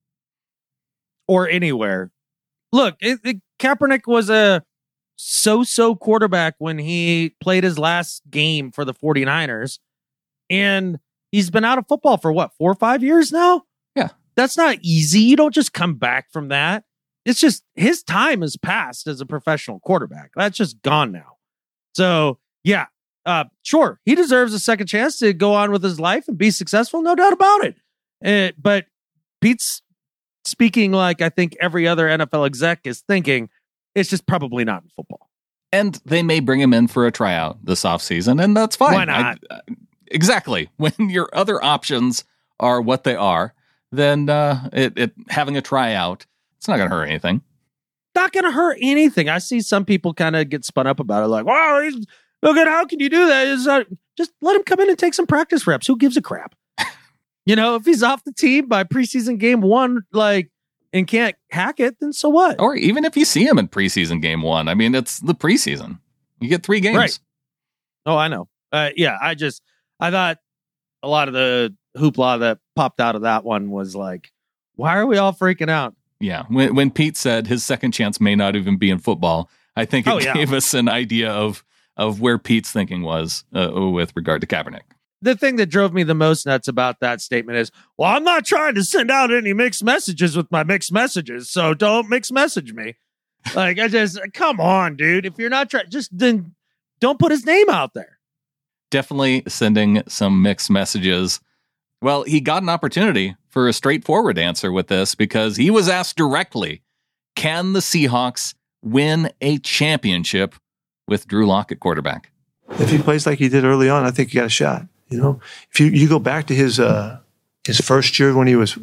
Or anywhere. Look, Kaepernick was a so-so quarterback when he played his last game for the 49ers. And he's been out of football for 4 or 5 years now? Yeah. That's not easy. You don't just come back from that. It's just his time has passed as a professional quarterback. That's just gone now. So, yeah, sure, he deserves a second chance to go on with his life and be successful, no doubt about it. But Pete's speaking like I think every other NFL exec is thinking, it's just probably not in football. And they may bring him in for a tryout this offseason, and that's fine. Why not? Exactly. When your other options are what they are, then having a tryout, it's not going to hurt anything. Not going to hurt anything. I see some people kind of get spun up about it, like, wow, look at how can you do that? Just let him come in and take some practice reps. Who gives a crap? If he's off the team by preseason game 1, and can't hack it, then so what? Or even if you see him in preseason game 1, I mean, it's the preseason. You get 3 games. Right. Oh, I know. Yeah, I thought a lot of the hoopla that popped out of that one was like, why are we all freaking out? Yeah. When Pete said his second chance may not even be in football, I think it gave us an idea of where Pete's thinking was with regard to Kaepernick. The thing that drove me the most nuts about that statement is, well, I'm not trying to send out any mixed messages with my mixed messages, so don't mixed message me. Come on, dude. If you're not trying, then don't put his name out there. Definitely sending some mixed messages. Well, he got an opportunity for a straightforward answer with this because he was asked directly, can the Seahawks win a championship with Drew Lock at quarterback? If he plays like he did early on, I think he got a shot. If you go back to his first year when he was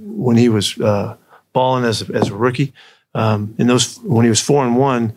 balling as a rookie, when he was 4-1.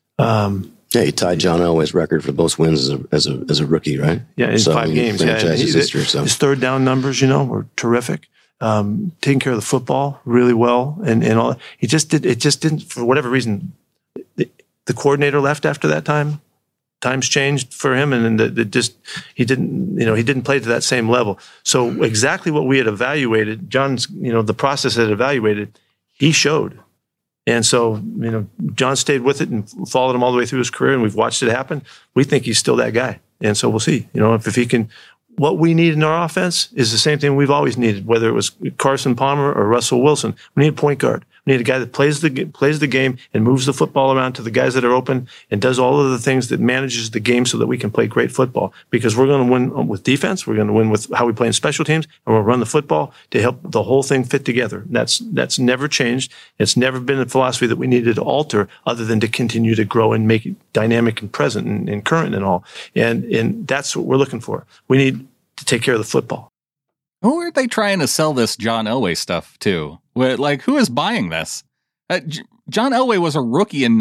He tied John Elway's record for most wins as a rookie, right? Yeah, in 5 games. His third down numbers, were terrific. Taking care of the football really well, and all. It just didn't, for whatever reason, the coordinator left after that time. Times changed for him, and he didn't play to that same level. So exactly what we had evaluated, John's, the process had evaluated, he showed. And so, John stayed with it and followed him all the way through his career, and we've watched it happen. We think he's still that guy. And so we'll see. If he can. What we need in our offense is the same thing we've always needed, whether it was Carson Palmer or Russell Wilson. We need a point guard. We need a guy that plays the game and moves the football around to the guys that are open and does all of the things that manages the game so that we can play great football. Because we're going to win with defense. We're going to win with how we play in special teams, and we'll run the football to help the whole thing fit together. That's never changed. It's never been a philosophy that we needed to alter other than to continue to grow and make it dynamic and present and current and all. And that's what we're looking for. We need to take care of the football. Who are they trying to sell this John Elway stuff to? Like, who is buying this? John Elway was a rookie in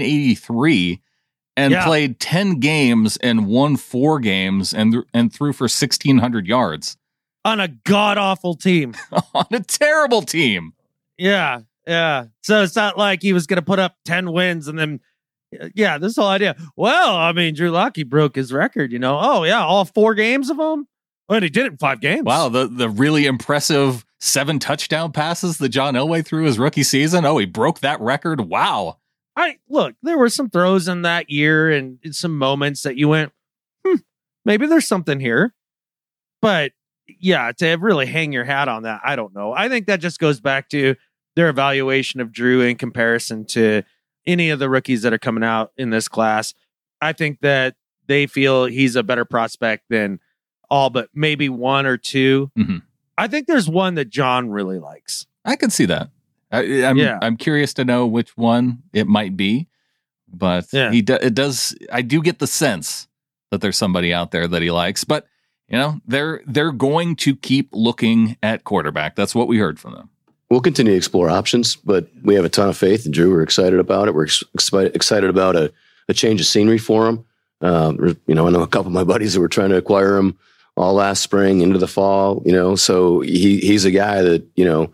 1983 and played 10 games and won 4 games and threw for 1,600 yards. On a god-awful team. On a terrible team. Yeah. So it's not like he was going to put up 10 wins and then, this whole idea. Well, I mean, Drew Lock, he broke his record, Oh, yeah, all 4 games of them? Well, he did it in 5 games. Wow, the really impressive 7 touchdown passes that John Elway threw his rookie season. Oh, he broke that record. Wow. Look, there were some throws in that year and some moments that you went, maybe there's something here. But to really hang your hat on that, I don't know. I think that just goes back to their evaluation of Drew in comparison to any of the rookies that are coming out in this class. I think that they feel he's a better prospect than all but maybe 1 or 2. Mm-hmm. I think there's one that John really likes. I could see that. I'm curious to know which one it might be, but it does. I do get the sense that there's somebody out there that he likes, but they're going to keep looking at quarterback. That's what we heard from them. We'll continue to explore options, but we have a ton of faith in Drew. We're excited about it. We're excited about a change of scenery for him. I know a couple of my buddies that were trying to acquire him all last spring into the fall, so he's a guy that,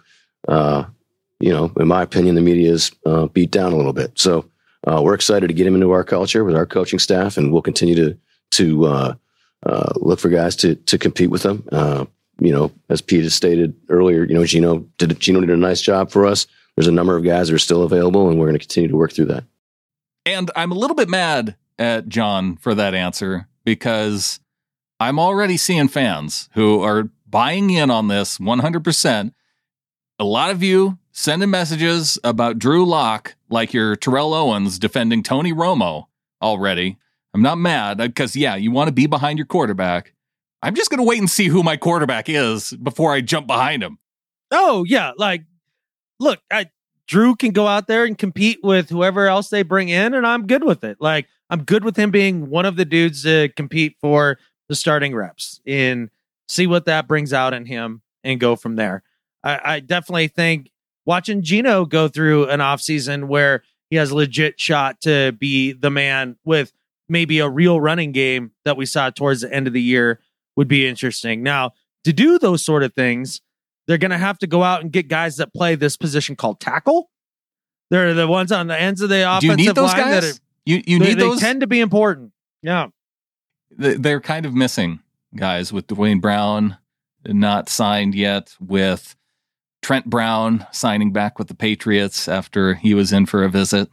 in my opinion, the media's beat down a little bit. So we're excited to get him into our culture with our coaching staff, and we'll continue to look for guys to compete with them. As Pete has stated earlier, Gino did a nice job for us. There's a number of guys that are still available, and we're going to continue to work through that. And I'm a little bit mad at John for that answer, because I'm already seeing fans who are buying in on this 100%. A lot of you sending messages about Drew Lock like you're Terrell Owens defending Tony Romo already. I'm not mad because, you want to be behind your quarterback. I'm just going to wait and see who my quarterback is before I jump behind him. Oh, yeah. Look, Drew can go out there and compete with whoever else they bring in, and I'm good with it. I'm good with him being one of the dudes to compete for the starting reps and see what that brings out in him and go from there. I definitely think watching Gino go through an offseason where he has a legit shot to be the man with maybe a real running game that we saw towards the end of the year would be interesting. Now, to do those sort of things, they're going to have to go out and get guys that play this position called tackle. They're the ones on the ends of the offensive line. Do you need those guys? You need those? They tend to be important. Yeah. They're kind of missing guys, with Dwayne Brown not signed yet, with Trent Brown signing back with the Patriots after he was in for a visit.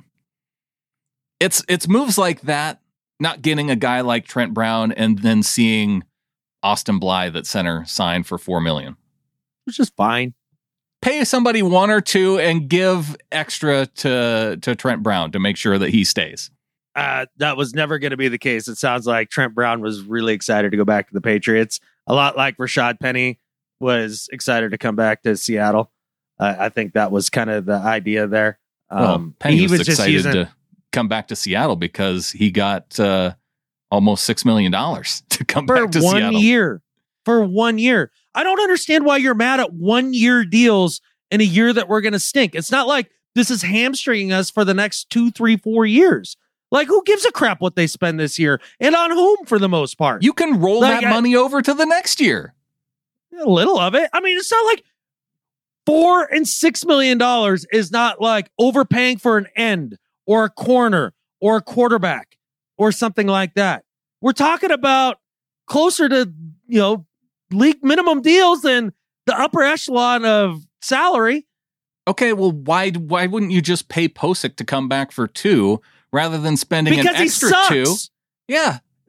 It's moves like that, not getting a guy like Trent Brown and then seeing Austin Blythe at center sign for $4 million. Which is fine. Pay somebody 1 or 2 and give extra to Trent Brown to make sure that he stays. That was never going to be the case. It sounds like Trent Brown was really excited to go back to the Patriots. A lot like Rashad Penny was excited to come back to Seattle. I think that was kind of the idea there. Penny was excited to come back to Seattle because he got almost $6 million to come back to Seattle. For 1 year. I don't understand why you're mad at 1 year deals in a year that we're going to stink. It's not like this is hamstringing us for the next 2, 3, 4 years. Who gives a crap what they spend this year and on whom for the most part? You can roll that money over to the next year. A little of it. I mean, it's not like $4 and $6 million is not like overpaying for an end or a corner or a quarterback or something like that. We're talking about closer to, league minimum deals than the upper echelon of salary. Okay, well, why wouldn't you just pay Posick to come back for $2 rather than spending an extra $2? Yeah,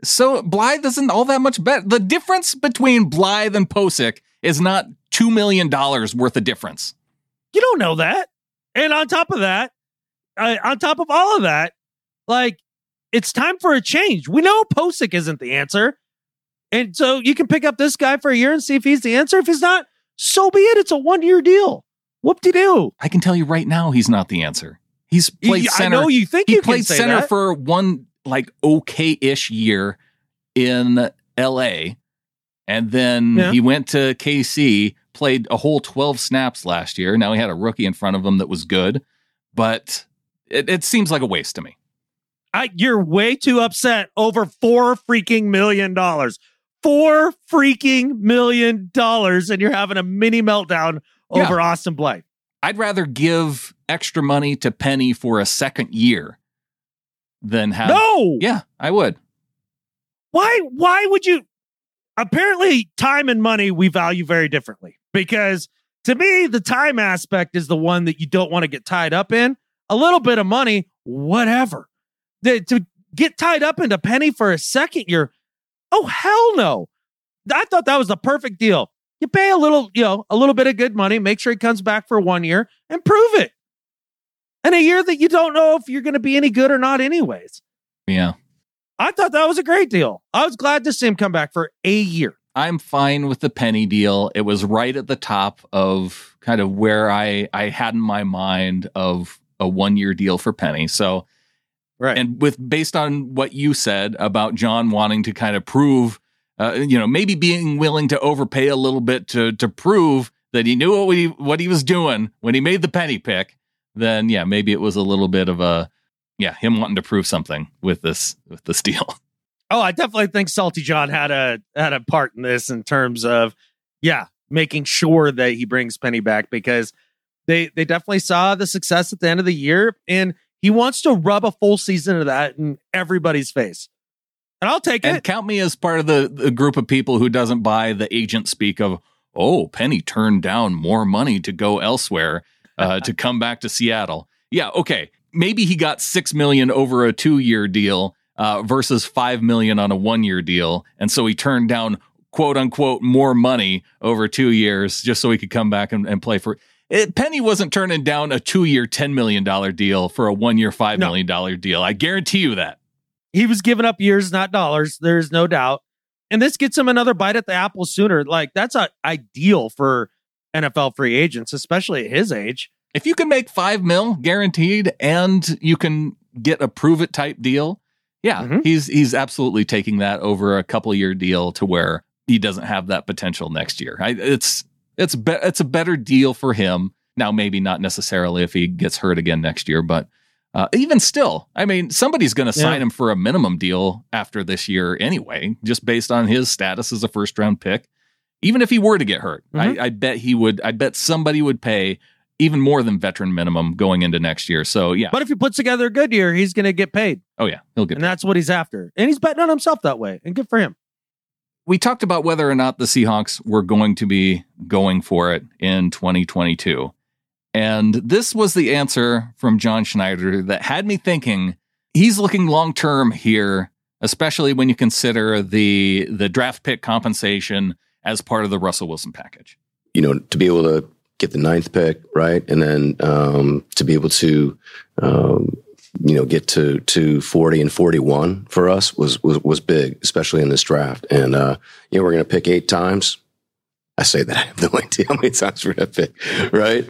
So Blythe isn't all that much better. The difference between Blythe and Posick is not $2 million worth of difference. You don't know that. And on top of that, on top of all of that, like, it's time for a change. We know Posick isn't the answer. And so you can pick up this guy for a year and see if he's the answer. If he's not, so be it. It's a 1-year deal. Whoop-de-doo. I can tell you right now, he's not the answer. He's played center. I know you think he you played can say center that. for one like okay-ish year in LA. And then he went to KC, played a whole 12 snaps last year. Now he had a rookie in front of him that was good, but it seems like a waste to me. You're way too upset over $4 freaking million. $4 freaking million, and you're having a mini meltdown over Austin Blythe. I'd rather give extra money to Penny for a second year than have. No! Yeah, I would. Why would you? Apparently, time and money we value very differently, because to me, the time aspect is the one that you don't want to get tied up in. A little bit of money, whatever. To get tied up into Penny for a second year, oh, hell no. I thought that was the perfect deal. You pay a little bit of good money, make sure he comes back for 1 year and prove it. And a year that you don't know if you're going to be any good or not anyways. Yeah. I thought that was a great deal. I was glad to see him come back for a year. I'm fine with the Penny deal. It was right at the top of kind of where I had in my mind of a 1-year deal for Penny. So, right. And based on what you said about John wanting to kind of prove, maybe being willing to overpay a little bit to prove that he knew what he was doing when he made the Penny pick, then maybe it was a little bit of him wanting to prove something with this deal. Oh, I definitely think Salty John had a part in this in terms of, making sure that he brings Penny back, because they definitely saw the success at the end of the year, and he wants to rub a full season of that in everybody's face. And I'll take it. And count me as part of the group of people who doesn't buy the agent speak of, oh, Penny turned down more money to go elsewhere to come back to Seattle. Yeah, okay. Maybe he got $6 million over a 2-year deal versus $5 million on a 1-year deal. And so he turned down, quote unquote, more money over 2 years just so he could come back and play for it. Penny wasn't turning down a 2-year, $10 million deal for a 1-year, $5 million deal. I guarantee you that. He was giving up years, not dollars. There's no doubt. And this gets him another bite at the apple sooner. Like, that's ideal for NFL free agents, especially at his age. If you can make $5 million guaranteed and you can get a prove it type deal, he's absolutely taking that over a couple-year deal to where he doesn't have that potential next year. It's a better deal for him. Now, maybe not necessarily if he gets hurt again next year, but even still, I mean, somebody's going to sign him for a minimum deal after this year anyway, just based on his status as a first-round pick. Even if he were to get hurt, I bet he would. I bet somebody would pay even more than veteran minimum going into next year. So, yeah. But if he puts together a good year, he's going to get paid. Oh, yeah. He'll get paid. And that's what he's after. And he's betting on himself that way. And good for him. We talked about whether or not the Seahawks were going to be going for it in 2022. And this was the answer from John Schneider that had me thinking he's looking long-term here, especially when you consider the draft pick compensation as part of the Russell Wilson package. To be able to get the 9th pick, right? And then to be able to, get to 40 and 41 for us was big, especially in this draft. And, we're going to pick 8 times. I say that I have no idea how many times we're going to pick, right?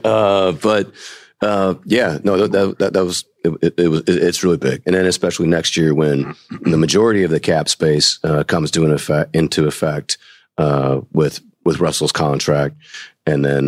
It's really big. And then especially next year when the majority of the cap space comes into effect with Russell's contract, and then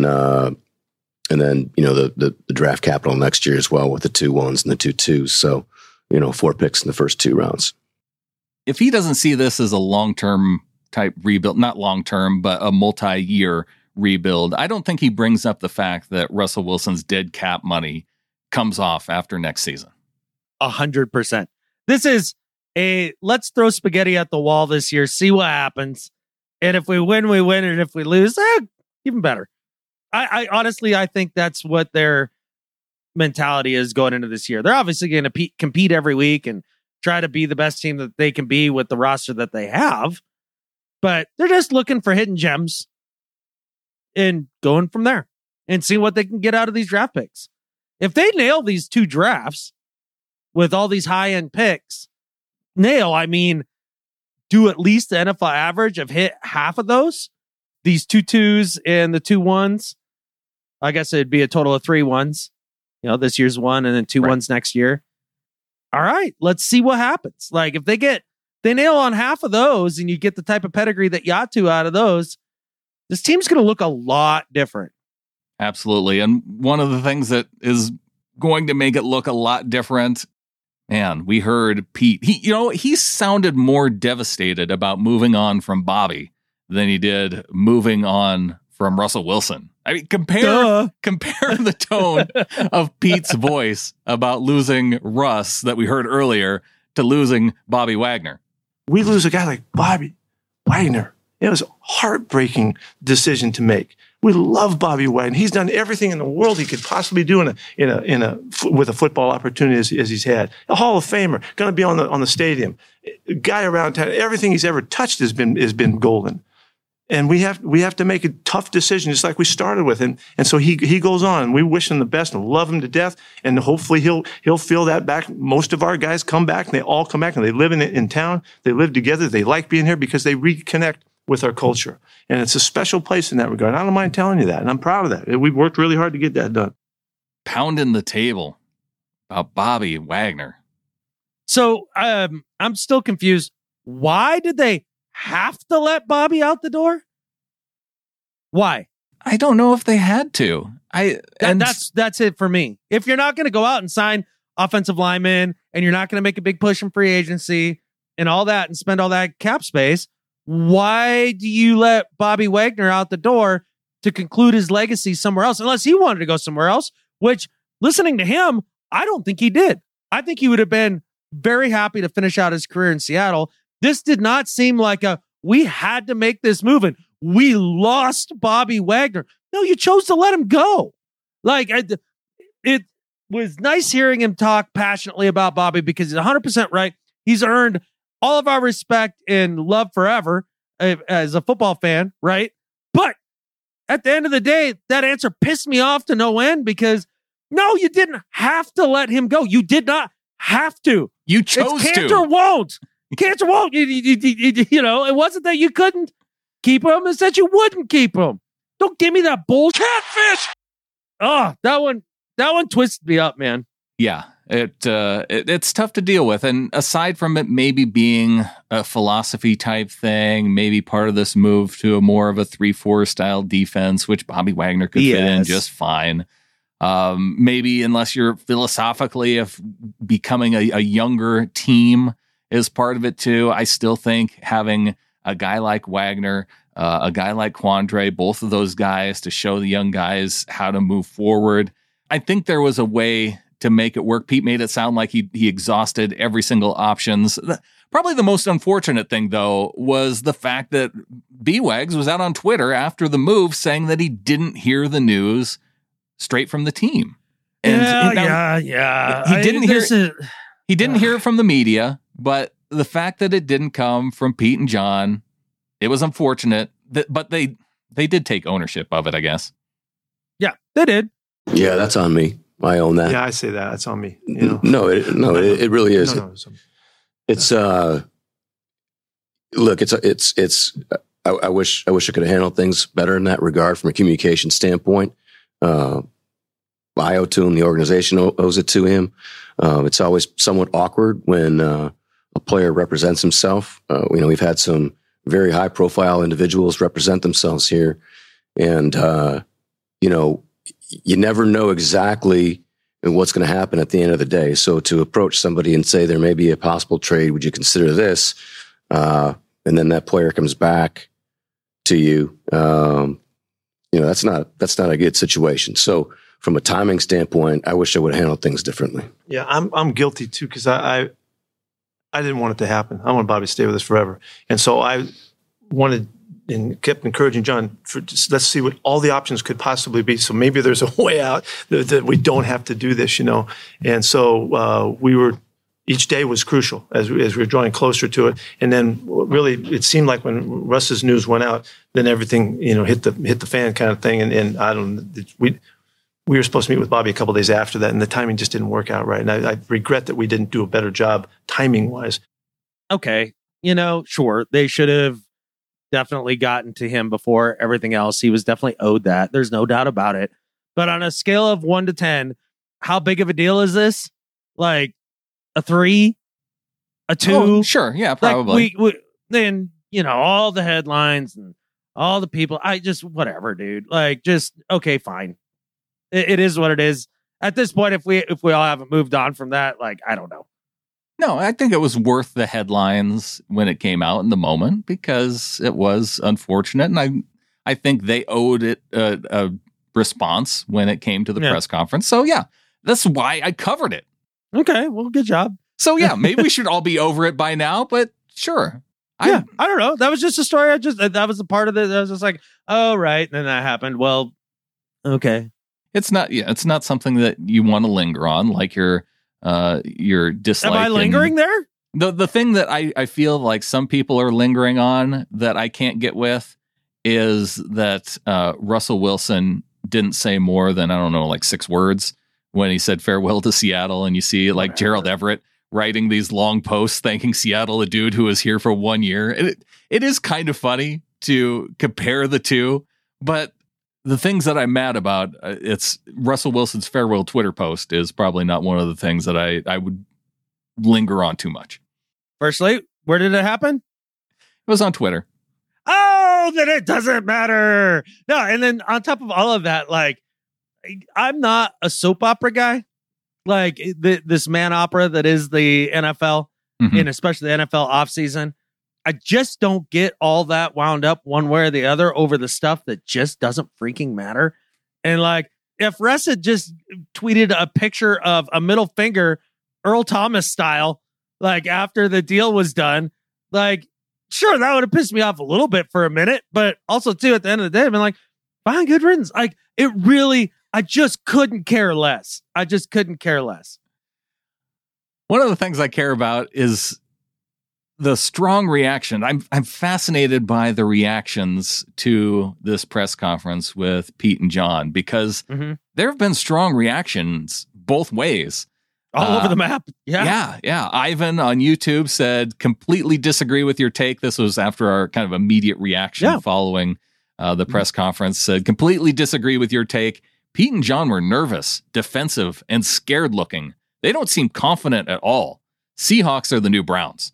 the draft capital next year as well with the 2 1s and the 2 2s. So 4 picks in the first 2 rounds. If he doesn't see this as a long-term type rebuild, not long-term, but a multi-year rebuild, I don't think he brings up the fact that Russell Wilson's dead cap money comes off after next season. 100%. This is let's throw spaghetti at the wall this year, see what happens. And if we win, we win. And if we lose, even better. I honestly, I think that's what their mentality is going into this year. They're obviously going to compete every week and try to be the best team that they can be with the roster that they have. But they're just looking for hidden gems and going from there and see what they can get out of these draft picks. If they nail these 2 drafts with all these high-end picks, I mean, do at least the NFL average of hit half of those, these 2 2s and the 2 1s. I guess it'd be a total of 3 1s. This year's 1 and then 2 1s next year. All right, let's see what happens. Like if they nail on half of those and you get the type of pedigree that Yatu out of those, this team's going to look a lot different. Absolutely. And one of the things that is going to make it look a lot different, man, we heard Pete. He sounded more devastated about moving on from Bobby than he did moving on from Russell Wilson. I mean, compare the tone of Pete's voice about losing Russ that we heard earlier to losing Bobby Wagner. We lose a guy like Bobby Wagner. It was a heartbreaking decision to make. We love Bobby Wagner. He's done everything in the world he could possibly do with a football opportunity as he's had. A Hall of Famer, going to be on the stadium. A guy around town. Everything he's ever touched has been golden. And we have to make a tough decision, just like we started with him. And so he goes on, and we wish him the best and love him to death. And hopefully he'll feel that back. Most of our guys come back, and they all come back, and they live in town. They live together. They like being here because they reconnect with our culture. And it's a special place in that regard. I don't mind telling you that, and I'm proud of that. We worked really hard to get that done. Pounding the table about Bobby Wagner. So I'm still confused. Why did they have to let Bobby out the door? Why? I don't know if they had to. That's it for me. If you're not going to go out and sign offensive linemen and you're not going to make a big push in free agency and all that and spend all that cap space, why do you let Bobby Wagner out the door to conclude his legacy somewhere else? Unless he wanted to go somewhere else, which, listening to him, I don't think he did. I think he would have been very happy to finish out his career in Seattle. This did not seem like we had to make this move and we lost Bobby Wagner. No, you chose to let him go. It was nice hearing him talk passionately about Bobby because he's 100% right. He's earned all of our respect and love forever as a football fan, right? But at the end of the day, that answer pissed me off to no end because no, you didn't have to let him go. You did not have to. You chose to. Cantor won't. Cantor won't. It wasn't that you couldn't keep him. It's that you wouldn't keep him. Don't give me that bullshit. Catfish. Oh, that one twisted me up, man. Yeah, it's tough to deal with. And aside from it maybe being a philosophy type thing, maybe part of this move to a more of a 3-4 style defense, which Bobby Wagner could fit in just fine. Maybe unless you're philosophically of becoming a younger team is part of it too. I still think having a guy like Wagner, a guy like Quandre, both of those guys to show the young guys how to move forward. I think there was a way to make it work. Pete made it sound like he exhausted every single options. Probably the most unfortunate thing, though, was the fact that B-Wags was out on Twitter after the move saying that he didn't hear the news straight from the team. And yeah. He didn't hear it from the media, but the fact that it didn't come from Pete and John, it was unfortunate. But they did take ownership of it, I guess. Yeah, they did. Yeah, that's on me. I own that. Yeah, I say that. It's on me. You know? No, it really is. It's look, I wish I could have handled things better in that regard from a communication standpoint. I owe to him. The organization owes it to him. It's always somewhat awkward when a player represents himself. We've had some very high profile individuals represent themselves here, and you never know exactly what's going to happen at the end of the day. So to approach somebody and say there may be a possible trade, would you consider this? And then that player comes back to you. That's not a good situation. So from a timing standpoint, I wish I would have handled things differently. Yeah, I'm guilty too because I didn't want it to happen. I want Bobby to stay with us forever, and so I wanted and kept encouraging John, let's see what all the options could possibly be. So maybe there's a way out that we don't have to do this, And so we were each day was crucial as we were drawing closer to it. And then really, it seemed like when Russ's news went out, then everything, hit the fan kind of thing. And I don't know, we were supposed to meet with Bobby a couple of days after that, and the timing just didn't work out right. And I regret that we didn't do a better job timing wise. Okay. Sure. They should have definitely gotten to him before everything else. He was definitely owed that. There's no doubt about it. But on a scale of 1 to 10, how big of a deal is this? Like a 3, a 2? Oh, sure. Yeah, probably. Like then, all the headlines and all the people, whatever, dude. Like, just, okay, fine. It is what it is. At this point, if we all haven't moved on from that, like, I don't know. No, I think it was worth the headlines when it came out in the moment because it was unfortunate. And I think they owed it a response when it came to the press conference. So, yeah, that's why I covered it. Okay, well, good job. So, yeah, maybe we should all be over it by now, but sure. I don't know. That was just a story. That was a part of it. I was just like, oh, right. And then that happened. Well, okay. It's not something that you want to linger on, like your dislike. Am I lingering there? The thing that I feel like some people are lingering on that I can't get with is that Russell Wilson didn't say more than, I don't know, like 6 words when he said farewell to Seattle. And you see like Gerald Everett writing these long posts thanking Seattle, a dude who was here for 1 year. It is kind of funny to compare the two, but the things that I'm mad about, it's Russell Wilson's farewell Twitter post is probably not one of the things that I would linger on too much. Firstly, where did it happen? It was on Twitter. Oh, then it doesn't matter. No, and then on top of all of that, like, I'm not a soap opera guy. Like this man opera that is the NFL, and especially the NFL offseason. I just don't get all that wound up one way or the other over the stuff that just doesn't freaking matter. And like, if Russ had just tweeted a picture of a middle finger, Earl Thomas style, like after the deal was done, like, sure, that would have pissed me off a little bit for a minute, but also too, at the end of the day, I've been like, fine, good riddance. Like it really, I just couldn't care less. One of the things I care about is the strong reaction. I'm fascinated by the reactions to this press conference with Pete and John because there have been strong reactions both ways. All over the map. Yeah. Ivan on YouTube said, completely disagree with your take. This was after our kind of immediate reaction following the press conference. Said, completely disagree with your take. Pete and John were nervous, defensive, and scared looking. They don't seem confident at all. Seahawks are the new Browns.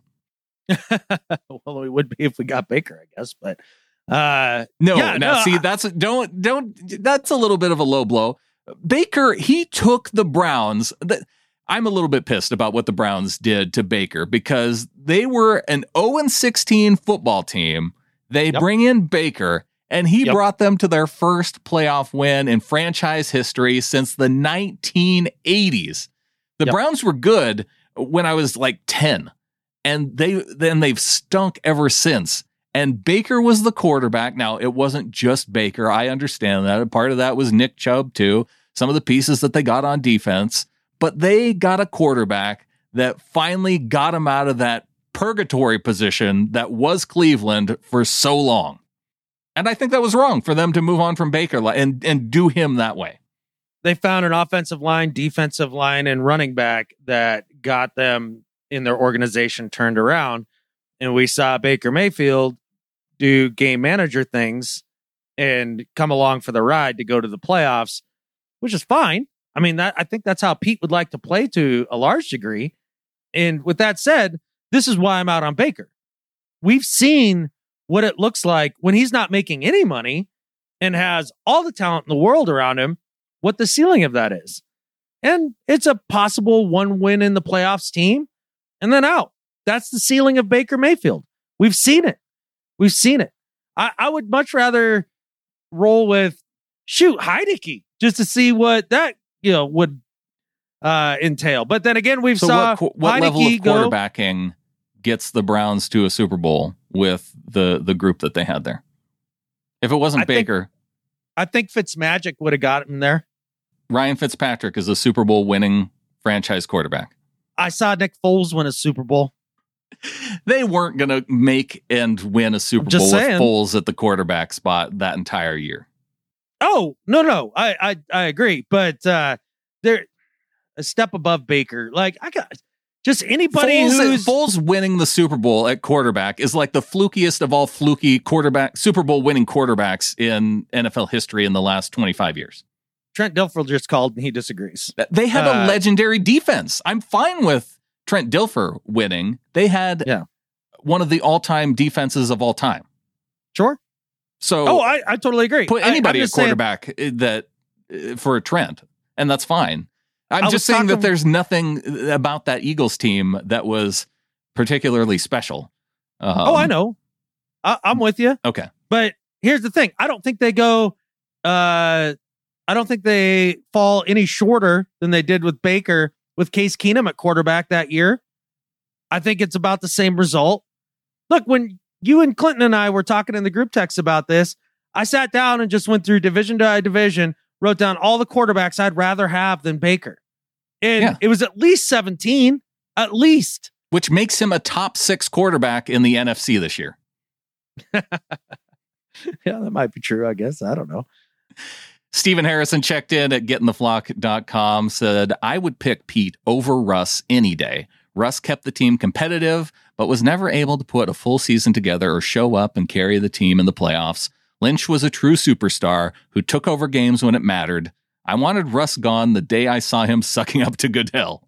Well, we would be if we got Baker, I guess, but see, that's a little bit of a low blow. Baker, he took the Browns. I'm a little bit pissed about what the Browns did to Baker because they were an 0-16 football team. They bring in Baker, and he brought them to their first playoff win in franchise history since the 1980s. The Browns were good when I was like 10. And they've stunk ever since. And Baker was the quarterback. Now, it wasn't just Baker. I understand that. Part of that was Nick Chubb, too. Some of the pieces that they got on defense. But they got a quarterback that finally got him out of that purgatory position that was Cleveland for so long. And I think that was wrong for them to move on from Baker and do him that way. They found an offensive line, defensive line, and running back that got them in their organization turned around, and we saw Baker Mayfield do game manager things and come along for the ride to go to the playoffs, which is fine. I mean, I think that's how Pete would like to play to a large degree. And with that said, this is why I'm out on Baker. We've seen what it looks like when he's not making any money and has all the talent in the world around him, what the ceiling of that is. And it's a possible 1 win in the playoffs team and then out. That's the ceiling of Baker Mayfield. We've seen it. I would much rather roll with Heinicke just to see what that would entail. But then again, we've saw what level of quarterbacking gets the Browns to a Super Bowl with the group that they had there. If it wasn't Baker, I think Fitzmagic would have got him there. Ryan Fitzpatrick is a Super Bowl winning franchise quarterback. I saw Nick Foles win a Super Bowl. They weren't going to make and win a Super Bowl with Foles at the quarterback spot that entire year. Oh, no. I agree. But they're a step above Baker. Like, I got just anybody Foles winning the Super Bowl at quarterback is like the flukiest of all fluky Super Bowl winning quarterbacks in NFL history in the last 25 years. Trent Dilfer just called and he disagrees. They had a legendary defense. I'm fine with Trent Dilfer winning. They had one of the all-time defenses of all time. Sure. So I totally agree. Put anybody at quarterback that for a Trent, and that's fine. I'm just saying that there's nothing about that Eagles team that was particularly special. I know. I'm with you. Okay. But here's the thing. I don't think they go... I don't think they fall any shorter than they did with Baker with Case Keenum at quarterback that year. I think it's about the same result. Look, when you and Clinton and I were talking in the group text about this, I sat down and just went through division by division, wrote down all the quarterbacks I'd rather have than Baker. And it was at least 17, at least. Which makes him a top 6 quarterback in the NFC this year. Yeah, that might be true, I guess. I don't know. Stephen Harrison checked in at gettintheflock.com, said, I would pick Pete over Russ any day. Russ kept the team competitive, but was never able to put a full season together or show up and carry the team in the playoffs. Lynch was a true superstar who took over games when it mattered. I wanted Russ gone the day I saw him sucking up to Goodell.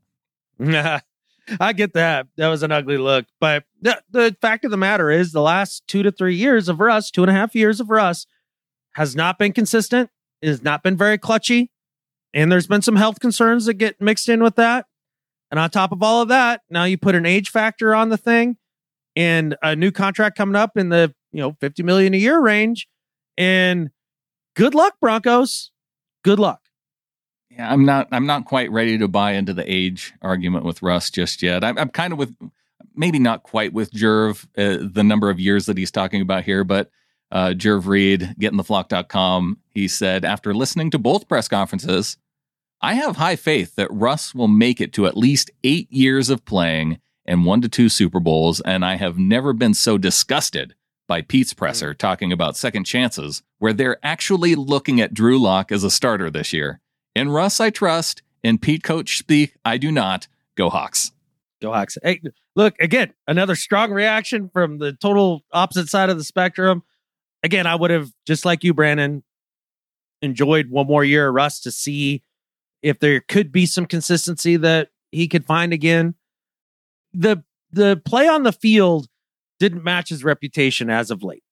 I get that. That was an ugly look. But the fact of the matter is the last 2 to 3 years of Russ, 2.5 years of Russ, has not been consistent. It has not been very clutchy. And there's been some health concerns that get mixed in with that. And on top of all of that, now you put an age factor on the thing and a new contract coming up in the $50 million a year range. And good luck, Broncos. Good luck. Yeah, I'm not quite ready to buy into the age argument with Russ just yet. I'm kind of with, maybe not quite with Jerv, the number of years that he's talking about here, but Jerv Reed, gettintheflock.com, he said, after listening to both press conferences, I have high faith that Russ will make it to at least 8 years of playing and 1 to 2 Super Bowls, and I have never been so disgusted by Pete's presser talking about second chances, where they're actually looking at Drew Lock as a starter this year. In Russ, I trust. In Pete coach speak, I do not. Go Hawks. Go Hawks. Hey, look, again, another strong reaction from the total opposite side of the spectrum. Again, I would have, just like you, Brandon, enjoyed one more year of Russ to see if there could be some consistency that he could find again. The play on the field didn't match his reputation as of late.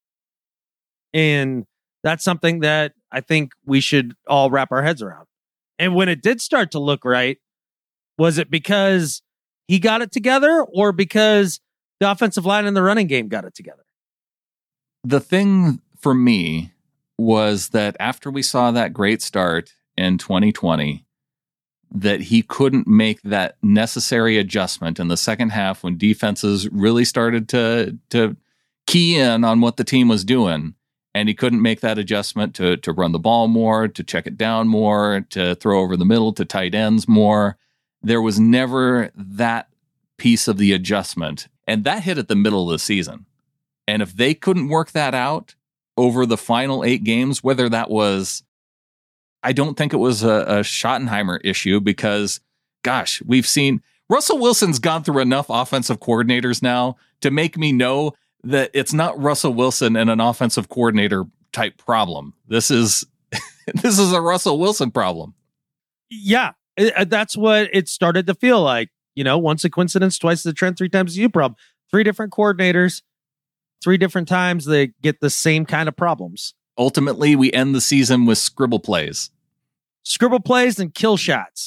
And that's something that I think we should all wrap our heads around. And when it did start to look right, was it because he got it together or because the offensive line and the running game got it together? The thing for me was that after we saw that great start in 2020, that he couldn't make that necessary adjustment in the second half when defenses really started to key in on what the team was doing. And he couldn't make that adjustment to run the ball more, to check it down more, to throw over the middle, to tight ends more. There was never that piece of the adjustment. And that hit at the middle of the season. And if they couldn't work that out over the final 8 games, whether that was, I don't think it was a Schottenheimer issue because, gosh, we've seen Russell Wilson's gone through enough offensive coordinators now to make me know that it's not Russell Wilson and an offensive coordinator type problem. This is a Russell Wilson problem. Yeah, that's what it started to feel like. Once a coincidence, twice the trend, 3 times the you problem. 3 different coordinators, 3 different times they get the same kind of problems. Ultimately, we end the season with scribble plays. Scribble plays and kill shots.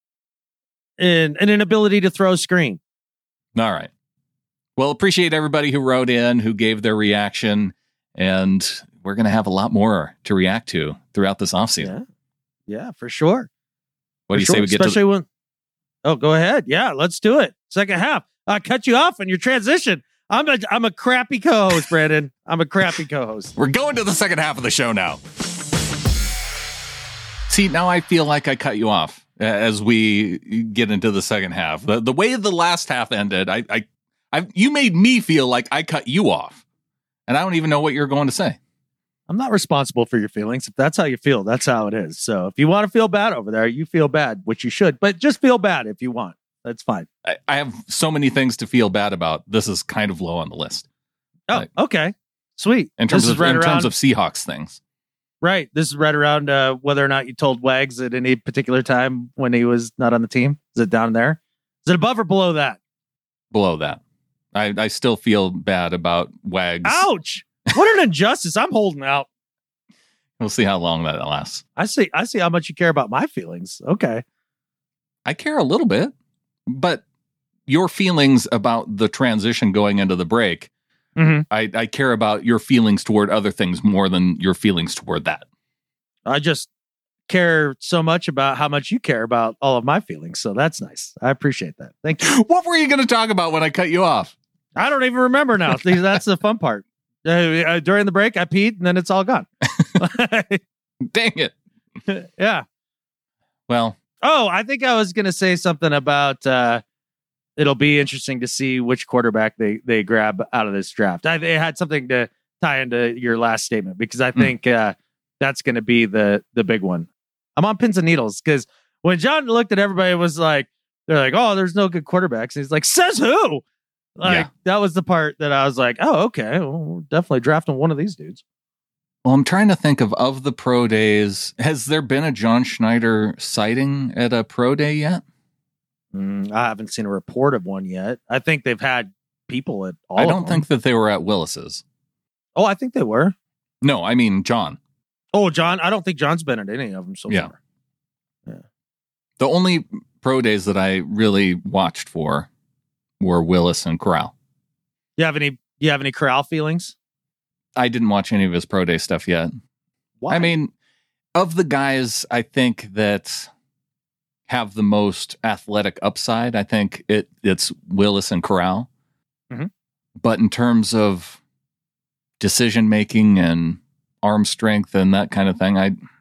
And an inability to throw a screen. All right. Well, appreciate everybody who wrote in, who gave their reaction, and we're going to have a lot more to react to throughout this offseason. Yeah, for sure. What do you say we get especially when? Oh, go ahead. Yeah, let's do it. Second half. I cut you off in your transition. I'm a crappy co-host, Brandon. I'm a crappy co-host. We're going to the second half of the show now. See, now I feel like I cut you off. as we get into the second half. The way the last half ended, you made me feel like I cut you off, and I don't even know what you're going to say. I'm not responsible for your feelings. If that's how you feel, that's how it is. So if you want to feel bad over there, you feel bad, which you should, but just feel bad if you want. That's fine. I have so many things to feel bad about. This is kind of low on the list. Oh, okay. Sweet. In terms of Seahawks things. Right. This is right around whether or not you told Wags at any particular time when he was not on the team. Is it down there? Is it above or below that? Below that. I still feel bad about Wags. Ouch! What an injustice. I'm holding out. We'll see how long that lasts. I see how much you care about my feelings. Okay. I care a little bit, but your feelings about the transition going into the break, I care about your feelings toward other things more than your feelings toward that. I just care so much about how much you care about all of my feelings. So that's nice. I appreciate that. Thank you. What were you going to talk about when I cut you off? I don't even remember now. That's the fun part. During the break, I peed and then it's all gone. Dang it. Yeah. Well. Oh, I think I was going to say something about it'll be interesting to see which quarterback they grab out of this draft. They had something to tie into your last statement because I think that's going to be the big one. I'm on pins and needles because when John looked at everybody, it was like, they're like, oh, there's no good quarterbacks. And he's like, says who? Like, that was the part that I was like, oh, okay. Well, we're definitely drafting one of these dudes. Well, I'm trying to think of the pro days. Has there been a John Schneider sighting at a pro day yet? I haven't seen a report of one yet. I think they've had people at all. I don't think that they were at Willis's. Oh, I think they were. No, I mean John. Oh, John. I don't think John's been at any of them so far. Yeah. The only pro days that I really watched for were Willis and Corral. You have any Corral feelings? I didn't watch any of his pro day stuff yet. Why? I mean, of the guys I think that have the most athletic upside, I think it's Willis and Corral. Mm-hmm. But in terms of decision making and arm strength and that kind of thing,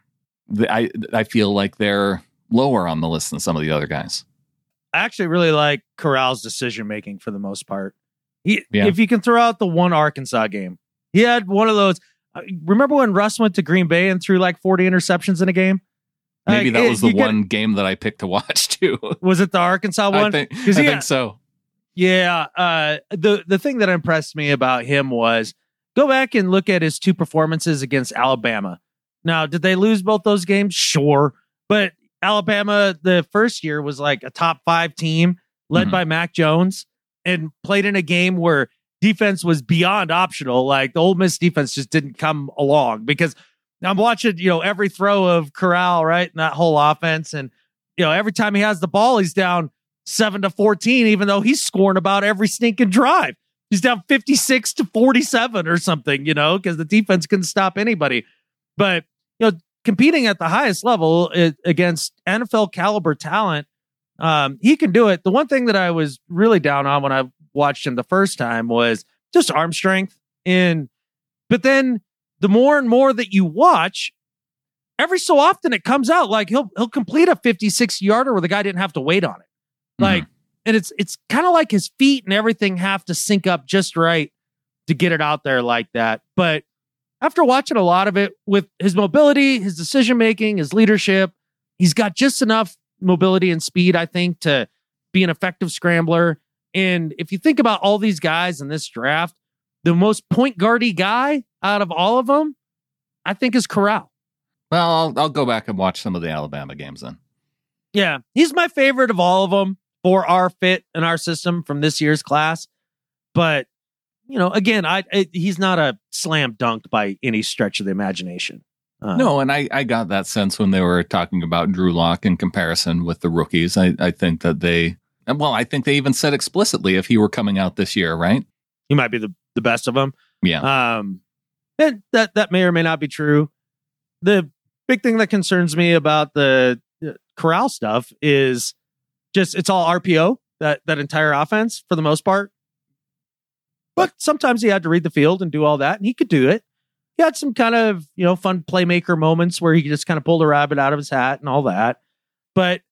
I feel like they're lower on the list than some of the other guys. I actually really like Corral's decision making for the most part. If you can throw out the one Arkansas game, he had one of those. Remember when Russ went to Green Bay and threw like 40 interceptions in a game? Maybe that was the one game that I picked to watch too. Was it the Arkansas one? I think so. Yeah. The thing that impressed me about him was go back and look at his two performances against Alabama. Now, did they lose both those games? Sure. But Alabama, the first year, was like a top 5 team led by Mac Jones and played in a game where defense was beyond optional. Like the Ole Miss defense just didn't come along because I'm watching, every throw of Corral, right? And that whole offense. And, every time he has the ball, he's down 7-14, even though he's scoring about every stinking drive. He's down 56-47 or something, because the defense couldn't stop anybody. But, competing at the highest level against NFL caliber talent, he can do it. The one thing that I was really down on when I watched him the first time was just arm strength. But then the more and more that you watch, every so often it comes out like he'll complete a 56 yarder where the guy didn't have to wait on it. Like, and it's kind of like his feet and everything have to sync up just right to get it out there like that. But after watching a lot of it with his mobility, his decision-making, his leadership, he's got just enough mobility and speed, I think, to be an effective scrambler. And if you think about all these guys in this draft, the most point guardy guy out of all of them, I think, is Corral. Well, I'll go back and watch some of the Alabama games then. Yeah, he's my favorite of all of them for our fit and our system from this year's class. But, again, he's not a slam dunk by any stretch of the imagination. No, and I got that sense when they were talking about Drew Lock in comparison with the rookies. I think that I think they even said explicitly if he were coming out this year, right? He might be the best of them. Yeah. And that may or may not be true. The big thing that concerns me about the Corral stuff is just it's all RPO, that entire offense for the most part. But sometimes he had to read the field and do all that, and he could do it. He had some kind of, fun playmaker moments where he just kind of pulled a rabbit out of his hat and all that. But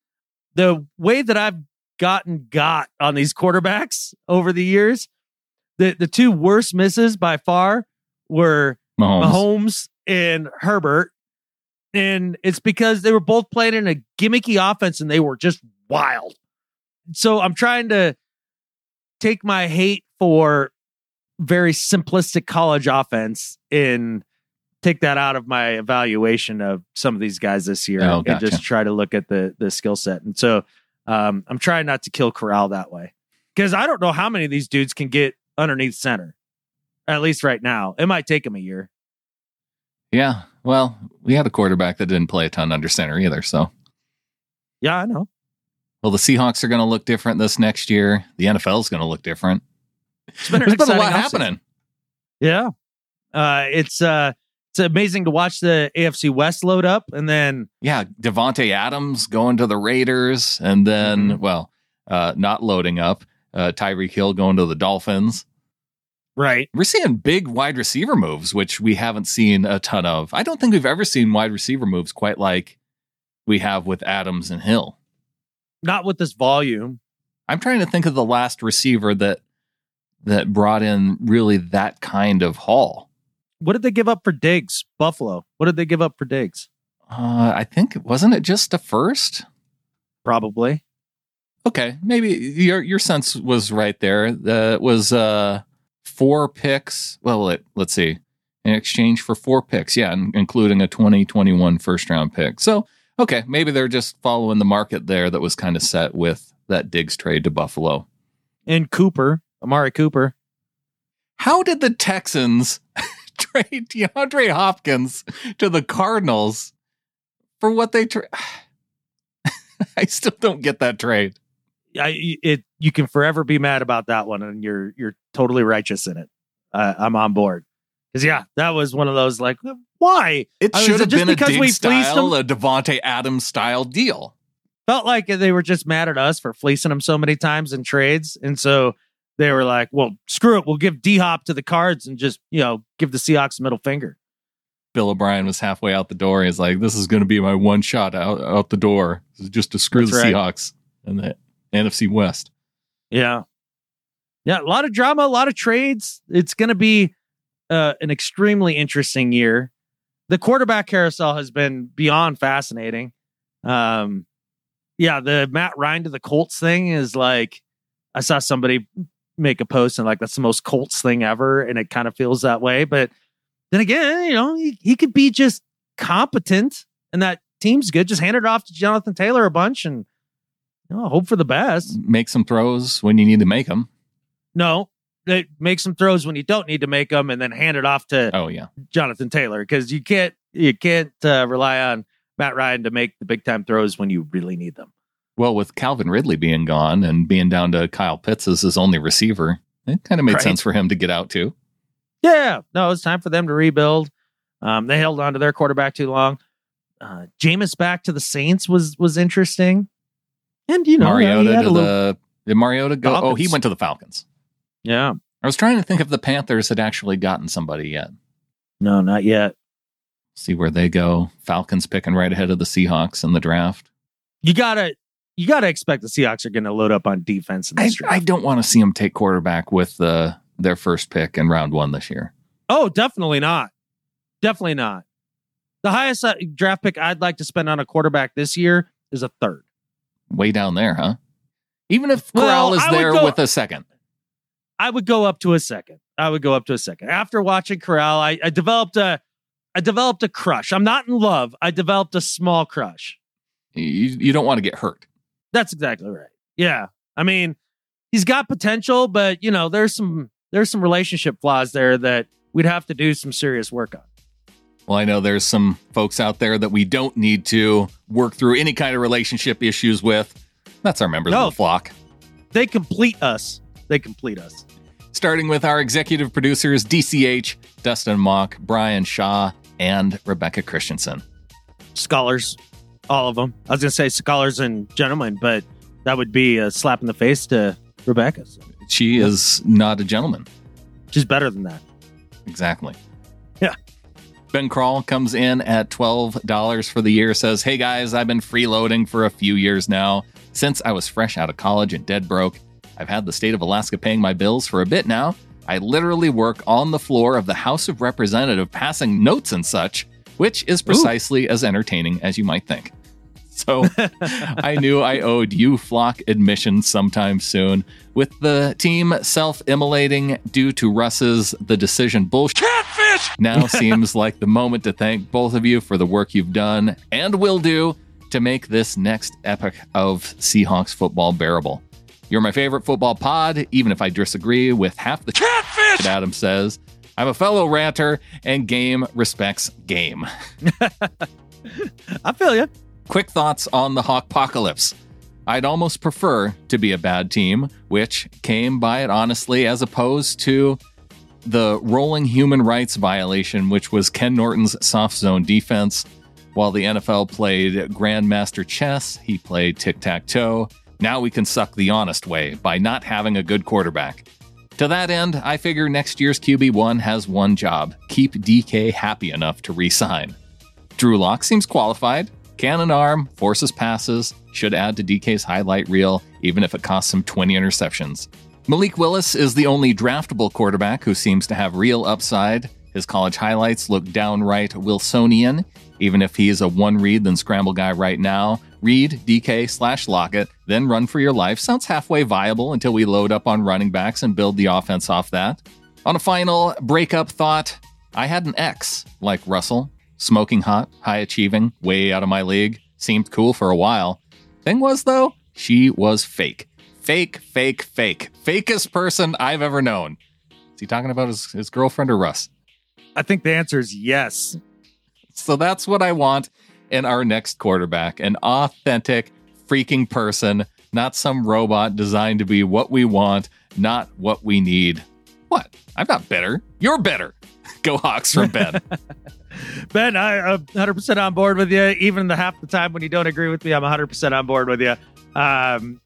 the way that I've got on these quarterbacks over the years, the two worst misses by far were Mahomes and Herbert. And it's because they were both playing in a gimmicky offense and they were just wild. So I'm trying to take my hate for very simplistic college offense and take that out of my evaluation of some of these guys this year and just try to look at the skill set. And so I'm trying not to kill Corral that way, because I don't know how many of these dudes can get underneath center, at least right now. It might take him a year. Yeah. Well, we had a quarterback that didn't play a ton under center either. So, yeah, I know. Well, the Seahawks are going to look different this next year. The NFL is going to look different. There's been a lot happening. Yeah. It's amazing to watch the AFC West load up, and then Devontae Adams going to the Raiders, and then not loading up. Tyreek Hill going to the Dolphins. Right. We're seeing big wide receiver moves, which we haven't seen a ton of. I don't think we've ever seen wide receiver moves quite like we have with Adams and Hill. Not with this volume. I'm trying to think of the last receiver that brought in really that kind of haul. What did they give up for Diggs? Buffalo. What did they give up for Diggs? I think, wasn't it just a first? Probably. Okay, maybe your sense was right there. It was 4 picks. Well, let's see. In exchange for 4 picks, including a 2021 first-round pick. So, okay, maybe they're just following the market there that was kind of set with that Diggs trade to Buffalo. And Amari Cooper. How did the Texans trade DeAndre Hopkins to the Cardinals for what they I still don't get that trade. You can forever be mad about that one, and you're totally righteous in it. I'm on board. Because that was one of those like, why? It should have been a Diggs style, a Devontae Adams style deal. Felt like they were just mad at us for fleecing them so many times in trades, and so they were like, well, screw it. We'll give D-Hop to the Cards and just, give the Seahawks a middle finger. Bill O'Brien was halfway out the door. He's like, this is going to be my one shot out the door. This is just to screw the Seahawks and the NFC West. Yeah. Yeah, a lot of drama, a lot of trades. It's going to be an extremely interesting year. The quarterback carousel has been beyond fascinating. The Matt Ryan to the Colts thing is like, I saw somebody make a post and like, that's the most Colts thing ever. And it kind of feels that way. But then again, he could be just competent and that team's good. Just hand it off to Jonathan Taylor a bunch and hope for the best. Make some throws when you need to make them. No, make some throws when you don't need to make them and then hand it off to Jonathan Taylor. Because you can't rely on Matt Ryan to make the big time throws when you really need them. Well, with Calvin Ridley being gone and being down to Kyle Pitts as his only receiver, it kind of made sense for him to get out too. Yeah, no, it's time for them to rebuild. They held on to their quarterback too long. Jameis back to the Saints was interesting. And, Mariota did Mariota go? Falcons. Oh, he went to the Falcons. Yeah. I was trying to think if the Panthers had actually gotten somebody yet. No, not yet. See where they go. Falcons picking right ahead of the Seahawks in the draft. You gotta expect the Seahawks are going to load up on defense in this draft. I don't want to see them take quarterback with their first pick in round 1 this year. Oh, definitely not. Definitely not. The highest draft pick I'd like to spend on a quarterback this year is a 3rd. Way down there, huh? Even if Corral is there with a 2nd. I would go up to a 2nd. After watching Corral, I developed a crush. I'm not in love. I developed a small crush. You don't want to get hurt. That's exactly right. Yeah. I mean, he's got potential, but there's some relationship flaws there that we'd have to do some serious work on. Well, I know there's some folks out there that we don't need to work through any kind of relationship issues with. That's our members of the flock. They complete us. Starting with our executive producers, DCH, Dustin Mock, Brian Shaw, and Rebecca Christensen. Scholars, all of them. I was going to say scholars and gentlemen, but that would be a slap in the face to Rebecca. So. She is not a gentleman. She's better than that. Exactly. Yeah. Ben Krall comes in at $12 for the year, says, hey guys, I've been freeloading for a few years now. Since I was fresh out of college and dead broke, I've had the state of Alaska paying my bills for a bit now. I literally work on the floor of the House of Representatives passing notes and such, which is precisely as entertaining as you might think. So I knew I owed you Flock admission sometime soon. With the team self-immolating due to Russ's The Decision bullshit, catfish! Now seems like the moment to thank both of you for the work you've done and will do to make this next epoch of Seahawks football bearable. You're my favorite football pod, even if I disagree with half the catfish Adam says. I'm a fellow ranter, and game respects game. I feel you. Quick thoughts on the Hawkpocalypse. I'd almost prefer to be a bad team, which came by it honestly, as opposed to the rolling human rights violation, which was Ken Norton's soft zone defense. While the NFL played Grandmaster Chess, he played tic-tac-toe. Now we can suck the honest way by not having a good quarterback. To that end, I figure next year's QB1 has one job: keep DK happy enough to re-sign. Drew Lock seems qualified. Cannon arm, forces passes, should add to DK's highlight reel, even if it costs him 20 interceptions. Malik Willis is the only draftable quarterback who seems to have real upside. His college highlights look downright Wilsonian, even if he is a one-read then scramble guy right now. Read DK/Lockett, then run for your life sounds halfway viable until we load up on running backs and build the offense off that. On a final breakup thought, I had an ex like Russell. Smoking hot, high-achieving, way out of my league. Seemed cool for a while. Thing was, though, she was fake. Fake. Fakest person I've ever known. Is he talking about his girlfriend or Russ? I think the answer is yes. So that's what I want in our next quarterback. An authentic, freaking person, not some robot designed to be what we want, not what we need. What? I'm not better. You're better. Go Hawks from Ben. Ben, I'm 100% on board with you. Even the half the time when you don't agree with me, I'm 100% on board with you. I'm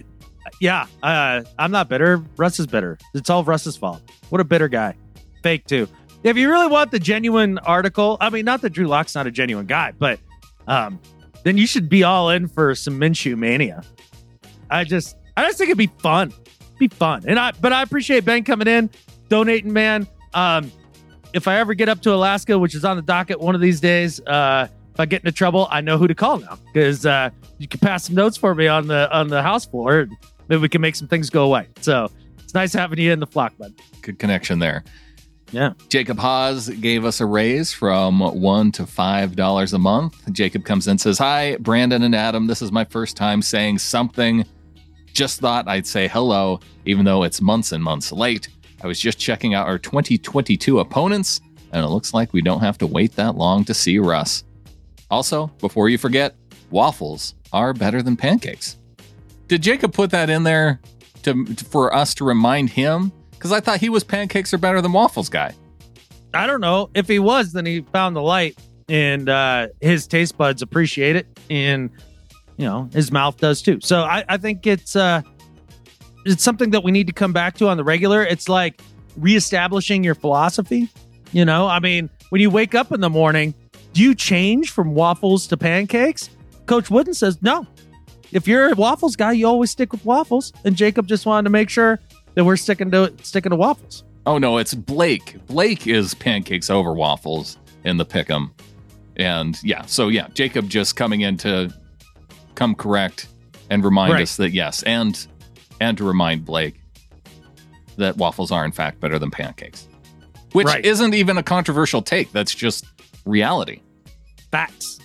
not bitter. Russ is bitter. It's all Russ's fault. What a bitter guy. Fake, too. If you really want the genuine article, I mean, not that Drew Lock's not a genuine guy, but then you should be all in for some Minshew mania. I just think it'd be fun. But I appreciate Ben coming in, donating, man. If I ever get up to Alaska, which is on the docket one of these days, if I get into trouble, I know who to call now, because you can pass some notes for me on the house floor, and maybe we can make some things go away. So it's nice having you in the flock, bud. Good connection there. Yeah. Jacob Haas gave us a raise from $1 to $5 a month. Jacob comes in and says, "Hi, Brandon and Adam. This is my first time saying something. Just thought I'd say hello, even though it's months and months late. I was just checking out our 2022 opponents, and it looks like we don't have to wait that long to see Russ. Also, before you forget, waffles are better than pancakes." Did Jacob put that in there for us to remind him? Because I thought he was pancakes are better than waffles guy. I don't know. If he was, then he found the light, and his taste buds appreciate it, and his mouth does too. So I think it's something that we need to come back to on the regular. It's like reestablishing your philosophy. I mean, when you wake up in the morning, do you change from waffles to pancakes? Coach Wooden says no. If you're a waffles guy, you always stick with waffles. And Jacob just wanted to make sure that we're sticking to waffles. Oh no, it's Blake. Blake is pancakes over waffles in the pick'em. And Jacob just coming in to come correct and remind us that yes, and to remind Blake that waffles are in fact better than pancakes. Which isn't even a controversial take. That's just reality. Facts.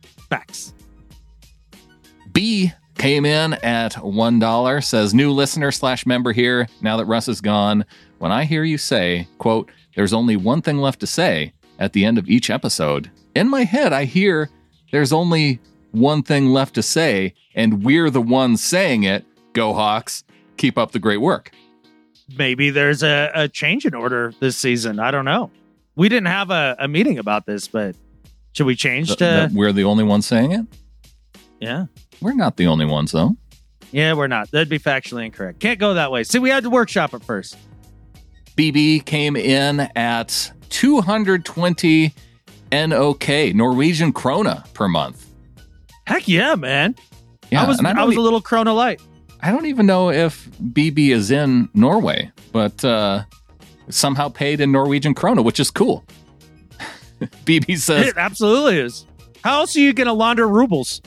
B came in at $1, says, "New listener / member here. Now that Russ is gone, when I hear you say, quote, there's only one thing left to say at the end of each episode, in my head I hear there's only one thing left to say, and we're the ones saying it. Go Hawks. Keep up the great work." Maybe there's a change in order this season. I don't know. We didn't have a meeting about this, but should we change to... We're the only ones saying it? Yeah. We're not the only ones, though. Yeah, we're not. That'd be factually incorrect. Can't go that way. See, we had to workshop it first. BB came in at 220 NOK, Norwegian krona per month. Heck yeah, man. Yeah, I was a little Corona light. I don't even know if BB is in Norway, but somehow paid in Norwegian krona, which is cool. BB says it absolutely is. How else are you going to launder rubles?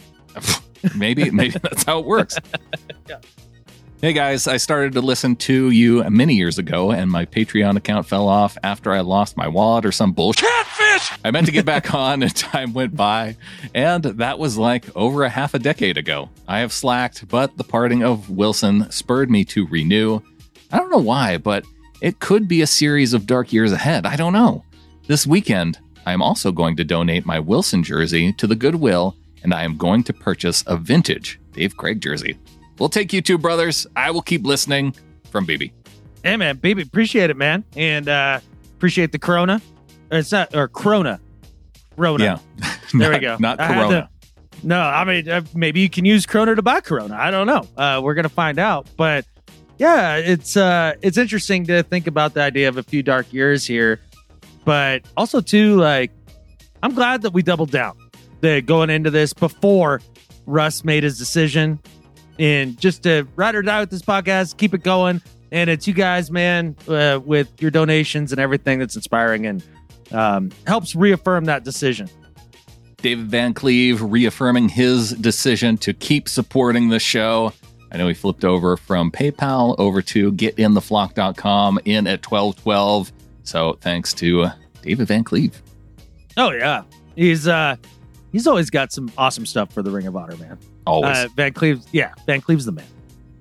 maybe that's how it works. Yeah. Hey guys, I started to listen to you many years ago, and my Patreon account fell off after I lost my wallet or some bullshit. Catfish! I meant to get back on, and time went by, and that was like over a half a decade ago. I have slacked, but the parting of Wilson spurred me to renew. I don't know why, but it could be a series of dark years ahead. I don't know. This weekend, I am also going to donate my Wilson jersey to the Goodwill, and I am going to purchase a vintage Dave Craig jersey. We'll take you two, brothers. I will keep listening. From BB. Hey, man. BB, appreciate it, man. And appreciate the Corona. It's not, or Corona. Rona. Yeah. There we go. Not Corona. No, I mean, maybe you can use Corona to buy Corona. I don't know. We're going to find out. But yeah, it's interesting to think about the idea of a few dark years here. But also, too, like, I'm glad that we doubled down going into this before Russ made his decision. And just to ride or die with this podcast, keep it going. And it's you guys, man, with your donations and everything that's inspiring and helps reaffirm that decision. David Van Cleve reaffirming his decision to keep supporting the show. I know he flipped over from PayPal over to getintheflock.com in at 1212. So thanks to David Van Cleve. Oh, yeah. He's always got some awesome stuff for the Ring of Honor, man. Always. Van Cleve's the man.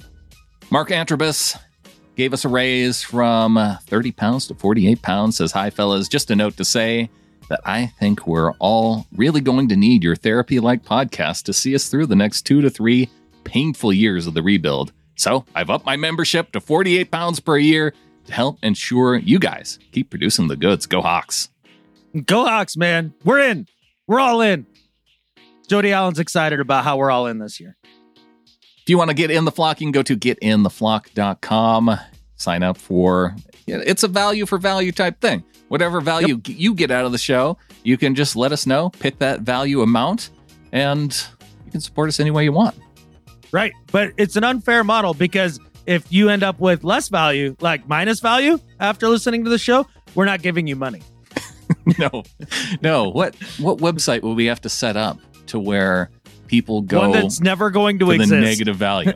Mark Antrobus gave us a raise from 30 pounds to 48 pounds. Says, hi, fellas. Just a note to say that I think we're all really going to need your therapy-like podcast to see us through the next 2 to 3 painful years of the rebuild. So I've upped my membership to 48 pounds per year to help ensure you guys keep producing the goods. Go Hawks. Go Hawks, man. We're in. We're all in. Jody Allen's excited about how we're all in this year. If you want to get in the flock, you can go to getintheflock.com. Sign up for, it's a value for value type thing. Whatever value you get out of the show, you can just let us know, pick that value amount, and you can support us any way you want. Right. But it's an unfair model because if you end up with less value, like minus value after listening to the show, we're not giving you money. No. What website will we have to set up to where people go? One that's never going to exist. The negative value.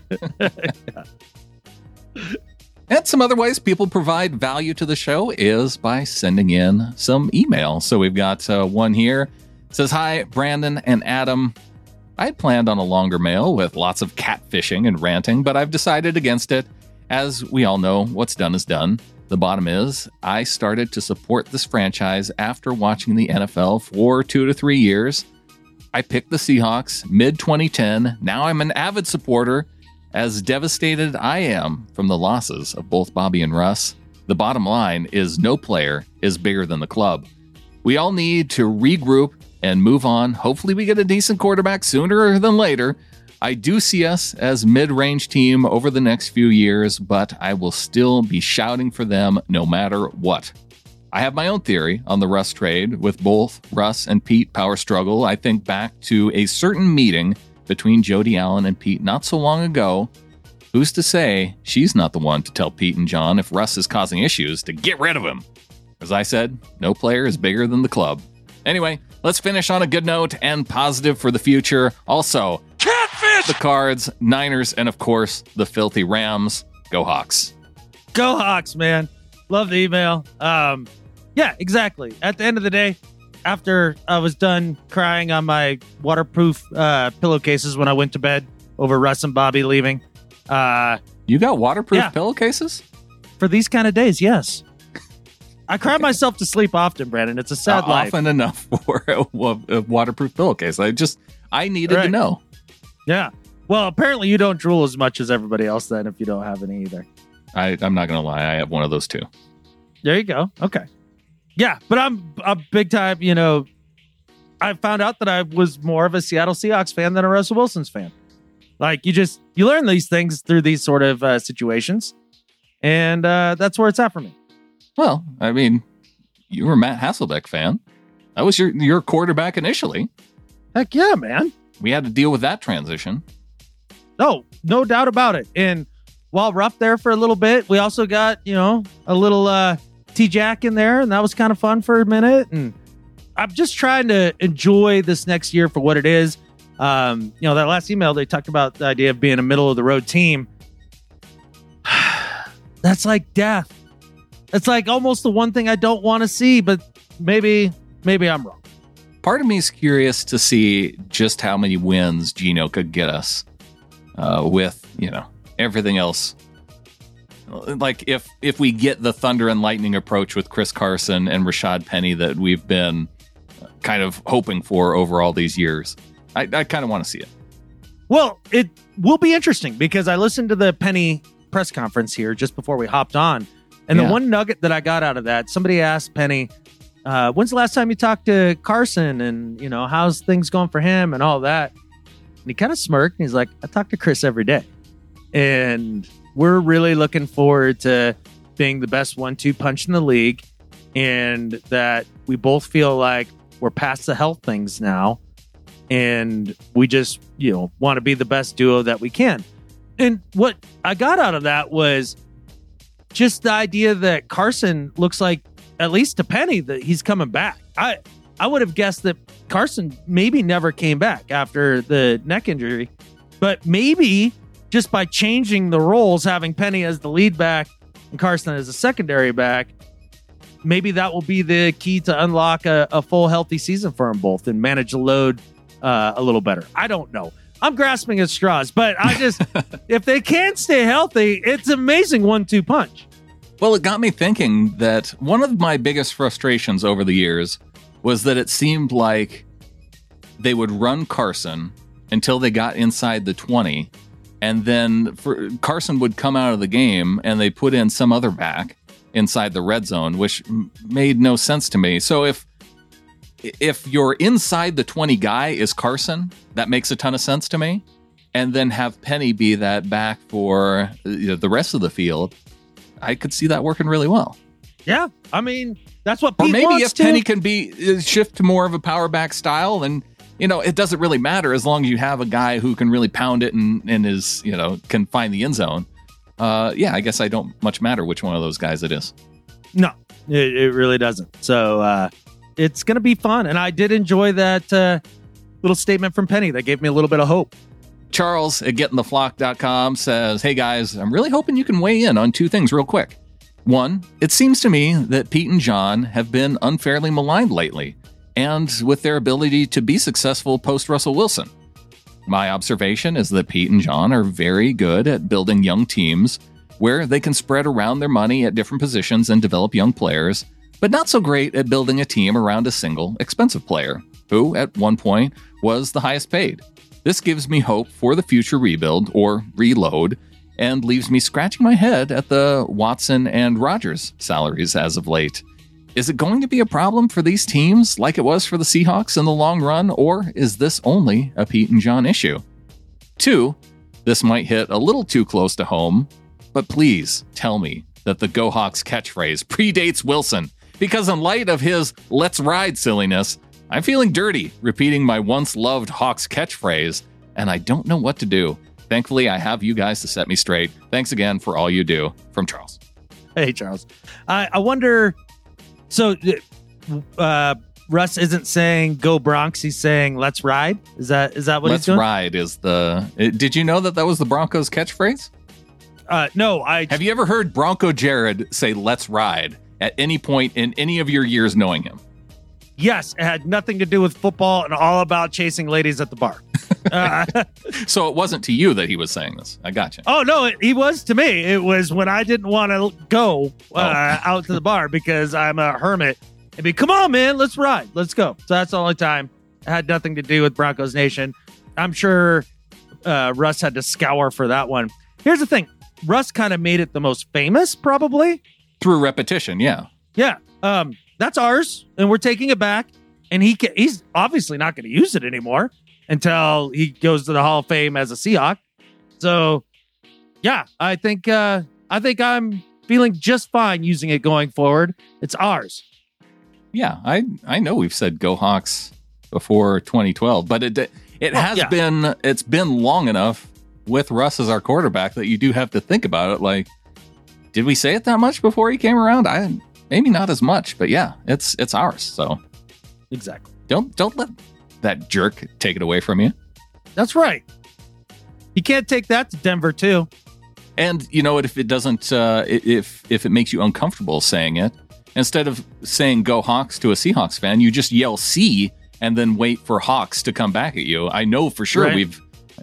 And some other ways people provide value to the show is by sending in some email. So we've got one here. It says, hi, Brandon and Adam. I had planned on a longer mail with lots of catfishing and ranting, but I've decided against it. As we all know, what's done is done. The bottom is, I started to support this franchise after watching the NFL for 2 to 3 years. I picked the Seahawks mid-2010. Now I'm an avid supporter. As devastated I am from the losses of both Bobby and Russ, the bottom line is no player is bigger than the club. We all need to regroup and move on. Hopefully we get a decent quarterback sooner than later. I do see us as mid-range team over the next few years, but I will still be shouting for them no matter what. I have my own theory on the Russ trade. With both Russ and Pete power struggle, I think back to a certain meeting between Jody Allen and Pete not so long ago. Who's to say she's not the one to tell Pete and John if Russ is causing issues to get rid of him? As I said, no player is bigger than the club. Anyway, let's finish on a good note and positive for the future. Also, catfish! The Cards, Niners, and of course, the filthy Rams. Go Hawks. Go Hawks, man. Love the email. Yeah, exactly. At the end of the day, after I was done crying on my waterproof pillowcases when I went to bed over Russ and Bobby leaving. You got waterproof pillowcases? For these kind of days, yes. I cry myself to sleep often, Brandon. It's a sad life. Often enough for a waterproof pillowcase. I needed to know. Yeah. Well, apparently you don't drool as much as everybody else then if you don't have any either. I'm not going to lie. I have one of those too. There you go. Okay. Yeah, but I'm a big time, I found out that I was more of a Seattle Seahawks fan than a Russell Wilson's fan. Like, you learn these things through these sort of situations, and that's where it's at for me. Well, I mean, you were a Matt Hasselbeck fan. That was your quarterback initially. Heck yeah, man. We had to deal with that transition. No doubt about it. And while rough there for a little bit, we also got, a little T-Jack in there, and that was kind of fun for a minute. And I'm just trying to enjoy this next year for what it is. That last email, they talked about the idea of being a middle of the road team. That's like death. It's like almost the one thing I don't want to see, but maybe I'm wrong. Part of me is curious to see just how many wins Geno could get us with, everything else. Like if we get the thunder and lightning approach with Chris Carson and Rashad Penny that we've been kind of hoping for over all these years, I kind of want to see it. Well, it will be interesting because I listened to the Penny press conference here just before we hopped on. And the one nugget that I got out of that, somebody asked Penny, when's the last time you talked to Carson and, how's things going for him and all that? And he kind of smirked and he's like, I talk to Chris every day. And we're really looking forward to being the best 1-2 punch in the league, and that we both feel like we're past the health things now. And we just, want to be the best duo that we can. And what I got out of that was just the idea that Carson looks like, at least to Penny, that he's coming back. I would have guessed that Carson maybe never came back after the neck injury, but maybe just by changing the roles, having Penny as the lead back and Carson as a secondary back, maybe that will be the key to unlock a full healthy season for them both and manage the load a little better. I don't know. I'm grasping at straws, but I just, if they can stay healthy, it's amazing 1-2 punch. Well, it got me thinking that one of my biggest frustrations over the years was that it seemed like they would run Carson until they got inside the 20, and then Carson would come out of the game and they put in some other back inside the red zone, which made no sense to me. So if your inside the 20 guy is Carson, that makes a ton of sense to me. And then have Penny be that back for the rest of the field, I could see that working really well. Yeah, I mean, that's what Pete wants. Or maybe wants if to. Penny can shift to more of a power back style, then it doesn't really matter as long as you have a guy who can really pound it and is can find the end zone. I guess I don't much matter which one of those guys it is. No, it really doesn't. So it's going to be fun. And I did enjoy that little statement from Penny that gave me a little bit of hope. Charles at gettingtheflock.com says, hey guys, I'm really hoping you can weigh in on two things real quick. One, it seems to me that Pete and John have been unfairly maligned lately, and with their ability to be successful post-Russell Wilson. My observation is that Pete and John are very good at building young teams where they can spread around their money at different positions and develop young players, but not so great at building a team around a single expensive player, who at one point was the highest paid. This gives me hope for the future rebuild, or reload, and leaves me scratching my head at the Watson and Rodgers salaries as of late. Is it going to be a problem for these teams like it was for the Seahawks in the long run, or is this only a Pete and John issue? 2, this might hit a little too close to home, but please tell me that the Go Hawks catchphrase predates Wilson, because in light of his let's ride silliness, I'm feeling dirty repeating my once loved Hawks catchphrase, and I don't know what to do. Thankfully, I have you guys to set me straight. Thanks again for all you do. From Charles. Hey, Charles. I wonder, so Russ isn't saying go Bronx, he's saying let's ride? Is that what he's doing? Let's ride is the... Did you know that was the Broncos catchphrase? No. Have you ever heard Bronco Jared say let's ride at any point in any of your years knowing him? Yes, it had nothing to do with football and all about chasing ladies at the bar. So it wasn't to you that he was saying this. I gotcha. Oh, no, he was to me. It was when I didn't want to go out to the bar because I'm a hermit. It'd be, come on, man, let's ride. Let's go. So that's the only time. It had nothing to do with Broncos Nation. I'm sure Russ had to scour for that one. Here's the thing. Russ kind of made it the most famous, probably. Through repetition, yeah. Yeah. That's ours, and we're taking it back. And he's obviously not going to use it anymore until he goes to the Hall of Fame as a Seahawk. So, yeah, I think I'm feeling just fine using it going forward. It's ours. Yeah, I know we've said Go Hawks before 2012, but it's been long enough with Russ as our quarterback that you do have to think about it. Like, did we say it that much before he came around? Maybe not as much, but yeah, it's ours. So exactly. Don't let that jerk take it away from you. That's right. You can't take that to Denver too. And you know what? If it doesn't, if it makes you uncomfortable saying it, instead of saying "Go Hawks" to a Seahawks fan, you just yell "See" and then wait for Hawks to come back at you. I know for sure right.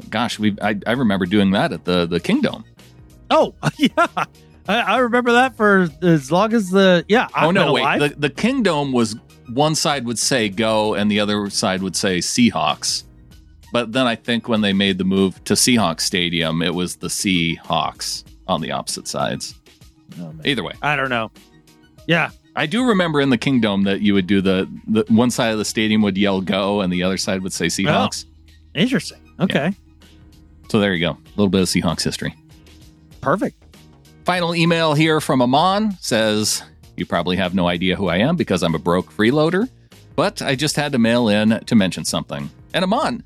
I remember doing that at the Kingdome. Oh yeah, I remember that for as long as the Oh no, wait. The Kingdome was one side would say "Go" and the other side would say "Seahawks." But then I think when they made the move to Seahawks Stadium, it was the Seahawks on the opposite sides. Oh, either way, I don't know. Yeah. I do remember in the Kingdome that you would do the one side of the stadium would yell "Go" and the other side would say Seahawks. Oh, interesting. Okay. Yeah. So there you go. A little bit of Seahawks history. Perfect. Final email here from Amon says, you probably have no idea who I am because I'm a broke freeloader, but I just had to mail in to mention something. And Amon,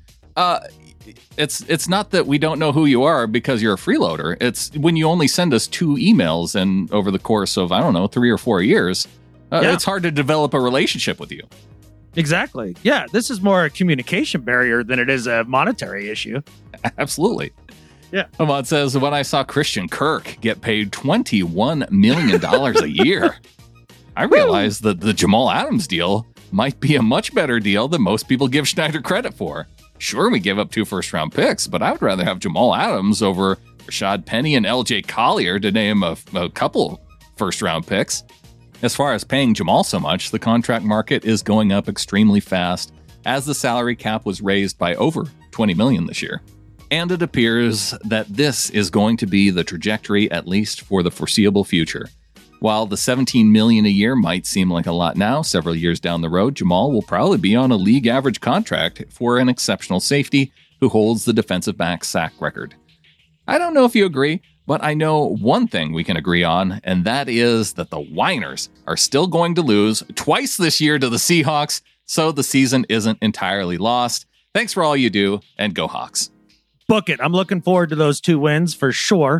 it's not that we don't know who you are because you're a freeloader. It's when you only send us 2 emails and over the course of, 3 or 4 years, it's hard to develop a relationship with you. Exactly. Yeah, this is more a communication barrier than it is a monetary issue. Absolutely. Yeah. Ahmad says, when I saw Christian Kirk get paid $21 million a year, I realized that the Jamal Adams deal might be a much better deal than most people give Schneider credit for. Sure, we give up 2 first-round picks, but I would rather have Jamal Adams over Rashad Penny and LJ Collier, to name a couple first-round picks. As far as paying Jamal so much, the contract market is going up extremely fast, as the salary cap was raised by over $20 million this year. And it appears that this is going to be the trajectory, at least for the foreseeable future. While the $17 million a year might seem like a lot now, several years down the road, Jamal will probably be on a league average contract for an exceptional safety who holds the defensive back sack record. I don't know if you agree, but I know one thing we can agree on, and that is that the Whiners are still going to lose twice this year to the Seahawks, so the season isn't entirely lost. Thanks for all you do, and go Hawks. Book it. I'm looking forward to those 2 wins for sure.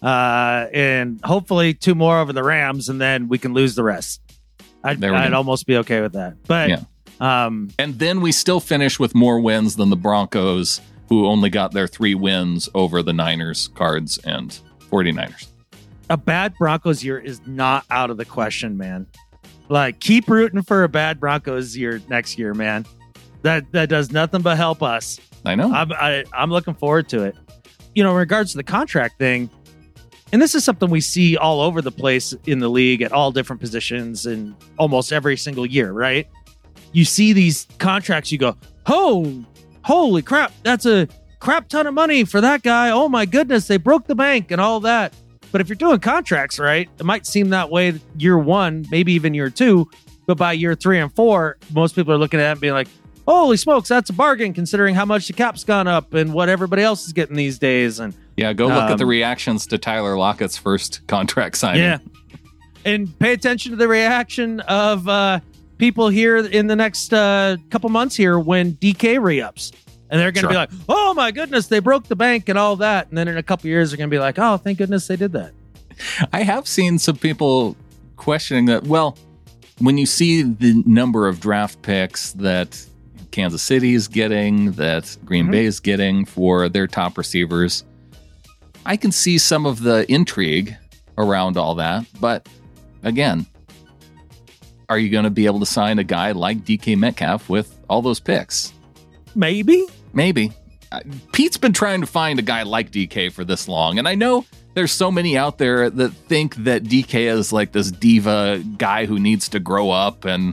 And hopefully 2 more over the Rams, and then we can lose the rest. I'd almost be okay with that. But yeah. And then we still finish with more wins than the Broncos, who only got their 3 wins over the Niners, Cards, and 49ers. A bad Broncos year is not out of the question, man. Like, keep rooting for a bad Broncos year next year, man. That does nothing but help us. I know. I'm looking forward to it. In regards to the contract thing, and this is something we see all over the place in the league at all different positions and almost every single year, right? You see these contracts, you go, oh, holy crap, that's a crap ton of money for that guy. Oh my goodness, they broke the bank and all that. But if you're doing contracts, right, it might seem that way year 1, maybe even year 2, but by year 3 and 4, most people are looking at it and being like, holy smokes, that's a bargain considering how much the cap's gone up and what everybody else is getting these days. And yeah, go look at the reactions to Tyler Lockett's first contract signing. Yeah. And pay attention to the reaction of people here in the next couple months here when DK re-ups. And they're going to be like, oh my goodness, they broke the bank and all that. And then in a couple years, they're going to be like, oh, thank goodness they did that. I have seen some people questioning that. Well, when you see the number of draft picks that Kansas City is getting, that Green Bay is getting for their top receivers, I can see some of the intrigue around all that. But again, are you going to be able to sign a guy like DK Metcalf with all those picks? Maybe. Pete's been trying to find a guy like DK for this long, and I know there's so many out there that think that DK is like this diva guy who needs to grow up, and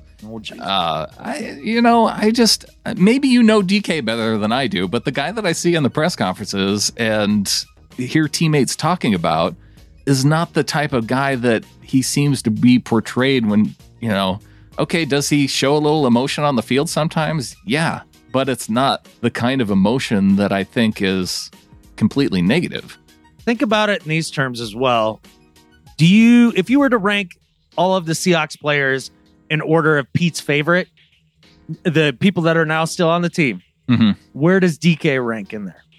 I just maybe DK better than I do, but the guy that I see in the press conferences and hear teammates talking about is not the type of guy that he seems to be portrayed when, okay, does he show a little emotion on the field sometimes? Yeah. But it's not the kind of emotion that I think is completely negative. Think about it in these terms as well. If you were to rank all of the Seahawks players in order of Pete's favorite, the people that are now still on the team, where does DK rank in there?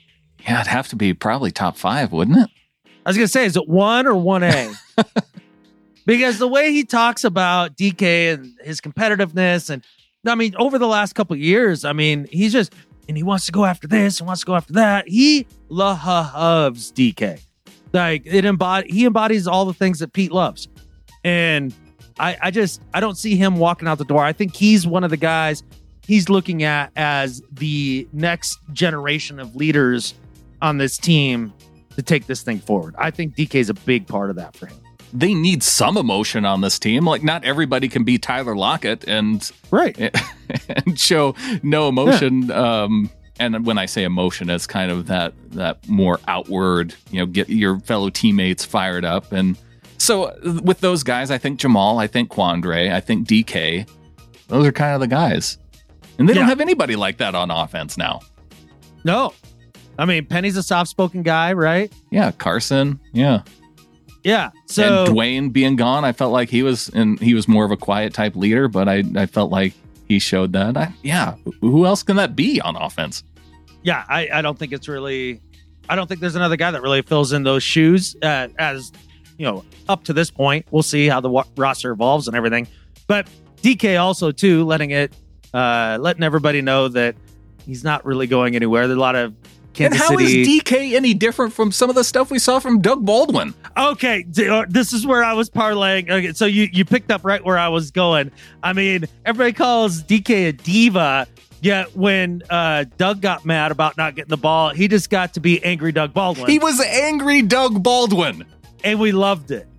Yeah, it'd have to be probably top 5, wouldn't it? I was going to say, is it 1 or 1A? Because the way he talks about DK and his competitiveness, and I mean, over the last couple of years, I mean, he's just, and he wants to go after this and wants to go after that. He loves DK. Like he embodies all the things that Pete loves. And I don't see him walking out the door. I think he's one of the guys he's looking at as the next generation of leaders on this team to take this thing forward. I think DK is a big part of that for him. They need some emotion on this team. Like, not everybody can be Tyler Lockett and and show no emotion. Yeah. And when I say emotion, it's kind of that more outward, get your fellow teammates fired up. And so with those guys, I think Jamal, I think Quandre, I think DK, those are kind of the guys. And they don't have anybody like that on offense now. No. I mean, Penny's a soft-spoken guy, right? Yeah, Carson. Yeah. Yeah. So and Dwayne being gone, I felt like he was more of a quiet type leader, but I felt like he showed that. Who else can that be on offense? Yeah, I don't think it's really. I don't think there's another guy that really fills in those shoes. As up to this point, we'll see how the roster evolves and everything. But DK also too, letting everybody know that he's not really going anywhere. There's a lot of Kansas City. And how is DK any different from some of the stuff we saw from Doug Baldwin? Okay, this is where I was parlaying. Okay, so you picked up right where I was going. I mean, everybody calls DK a diva, yet when Doug got mad about not getting the ball, he just got to be angry Doug Baldwin. He was angry Doug Baldwin. And we loved it.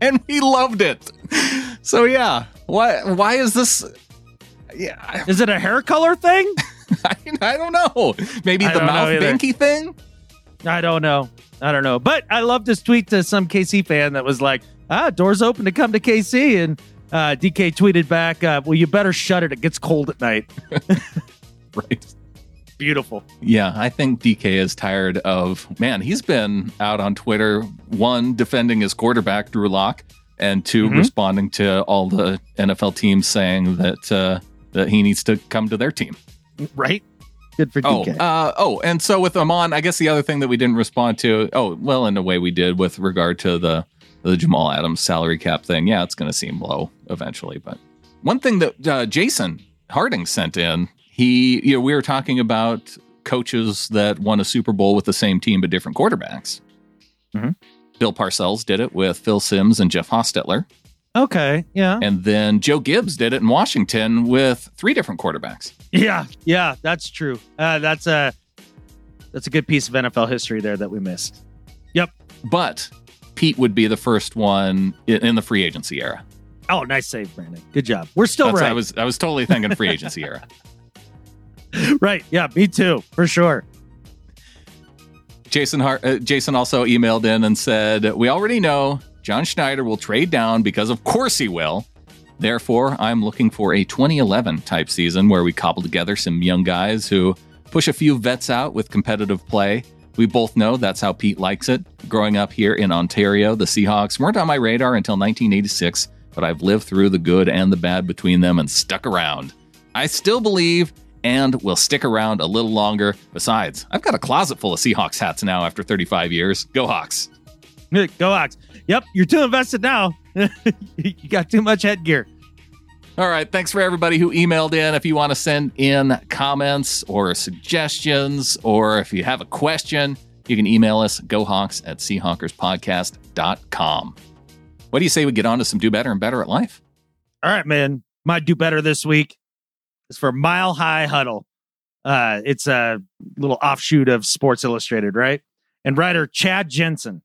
So yeah, why is this? Yeah, is it a hair color thing? I don't know. Maybe the mouth binky thing? I don't know. But I loved this tweet to some KC fan that was like, doors open to come to KC. And DK tweeted back, well, you better shut it. It gets cold at night. Right. Beautiful. Yeah, I think DK is tired of, he's been out on Twitter, 1, defending his quarterback, Drew Lock, and 2, responding to all the NFL teams saying that he needs to come to their team. Right? Good for DK. And so with Amon, I guess the other thing that we didn't respond to, in a way we did with regard to the Jamal Adams salary cap thing. Yeah, it's going to seem low eventually. But one thing that Jason Harding sent in, we were talking about coaches that won a Super Bowl with the same team but different quarterbacks. Mm-hmm. Bill Parcells did it with Phil Simms and Jeff Hostetler. Okay, yeah. And then Joe Gibbs did it in Washington with 3 different quarterbacks. Yeah, that's true. That's a good piece of NFL history there that we missed. Yep. But Pete would be the first one in the free agency era. Oh, nice save, Brandon. Good job. We're still right. I was totally thinking free agency era. Right. Yeah, me too, for sure. Jason also emailed in and said, we already know John Schneider will trade down because of course he will. Therefore, I'm looking for a 2011 type season where we cobble together some young guys who push a few vets out with competitive play. We both know that's how Pete likes it. Growing up here in Ontario, the Seahawks weren't on my radar until 1986, but I've lived through the good and the bad between them and stuck around. I still believe and will stick around a little longer. Besides, I've got a closet full of Seahawks hats now after 35 years. Go Hawks. Go Hawks. Yep, you're too invested now. You got too much headgear. All right, thanks for everybody who emailed in. If you want to send in comments or suggestions, or if you have a question, you can email us, gohawks@seahawkerspodcast.com. What do you say we get on to some do better and better at life? All right, man. My do better this week is for Mile High Huddle. It's a little offshoot of Sports Illustrated, right? And writer Chad Jensen,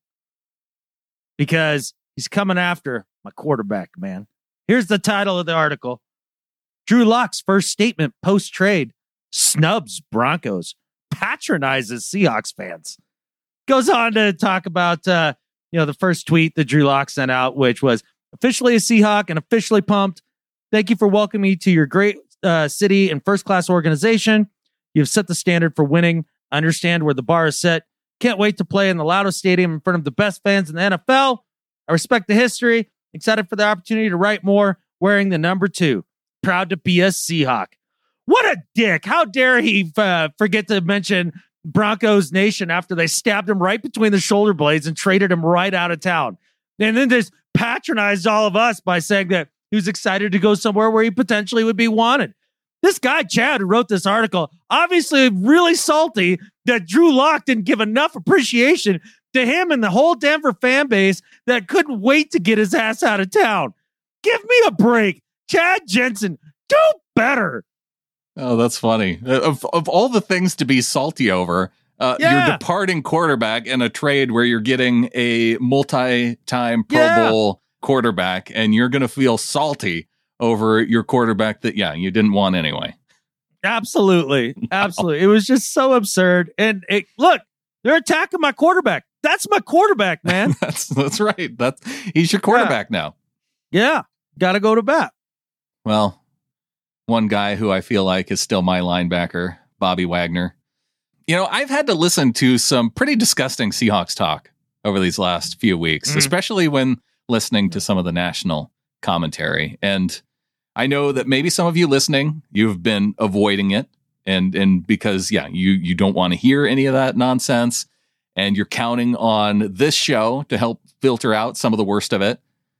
because he's coming after my quarterback, man. Here's the title of the article. Drew Lock's first statement post-trade: snubs Broncos, patronizes Seahawks fans. Goes on to talk about the first tweet that Drew Lock sent out, which was officially a Seahawk and officially pumped. Thank you for welcoming me to your great city and first-class organization. You've set the standard for winning. I understand where the bar is set. Can't wait to play in the loudest stadium in front of the best fans in the NFL. I respect the history. Excited for the opportunity to write more wearing the number 2. Proud to be a Seahawk. What a dick. How dare he forget to mention Broncos Nation after they stabbed him right between the shoulder blades and traded him right out of town. And then just patronized all of us by saying that he was excited to go somewhere where he potentially would be wanted. This guy, Chad, who wrote this article, obviously really salty that Drew Lock didn't give enough appreciation to him and the whole Denver fan base that couldn't wait to get his ass out of town. Give me a break. Chad Jensen, do better. Oh, that's funny. Of all the things to be salty over, your departing quarterback in a trade where you're getting a multi-time Pro Bowl quarterback, and you're going to feel salty over your quarterback that, you didn't want anyway. Absolutely. Absolutely. It was just so absurd. And look, they're attacking my quarterback. That's my quarterback, man. That's right. He's your quarterback now. Yeah. Got to go to bat. Well, one guy who I feel like is still my linebacker, Bobby Wagner. I've had to listen to some pretty disgusting Seahawks talk over these last few weeks, especially when listening to some of the national commentary. And I know that maybe some of you listening, you've been avoiding it. And because, you don't want to hear any of that nonsense. And you're counting on this show to help filter out some of the worst of it.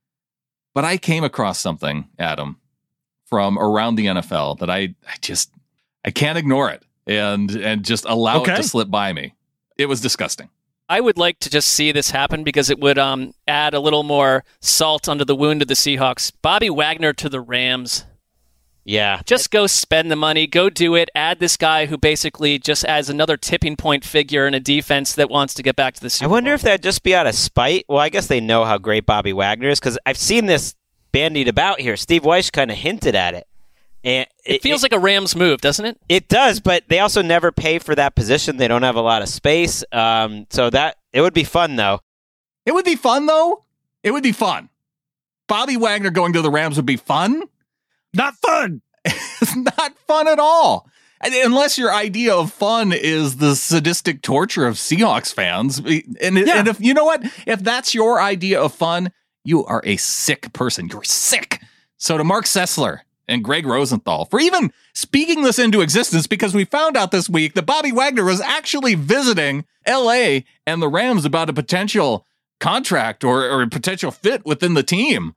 But I came across something, Adam, from around the NFL that I can't ignore it and just allow it to slip by me. It was disgusting. I would like to just see this happen because it would add a little more salt under the wound of the Seahawks. Bobby Wagner to the Rams. Yeah. Just go spend the money. Go do it. Add this guy who basically just adds another tipping point figure in a defense that wants to get back to the Super Bowl. I wonder if that'd just be out of spite. Well, I guess they know how great Bobby Wagner is because I've seen this bandied about here. Steve Weiss kind of hinted at it. And it feels like a Rams move, doesn't it? It does, but they also never pay for that position. They don't have a lot of space. So that it would be fun, though. It would be fun, though? It would be fun. Bobby Wagner going to the Rams would be fun? Not fun. It's not fun at all. Unless your idea of fun is the sadistic torture of Seahawks fans. And if you know what? If that's your idea of fun, you are a sick person. You're sick. So to Mark Sessler and Greg Rosenthal for even speaking this into existence, because we found out this week that Bobby Wagner was actually visiting LA and the Rams about a potential contract or a potential fit within the team.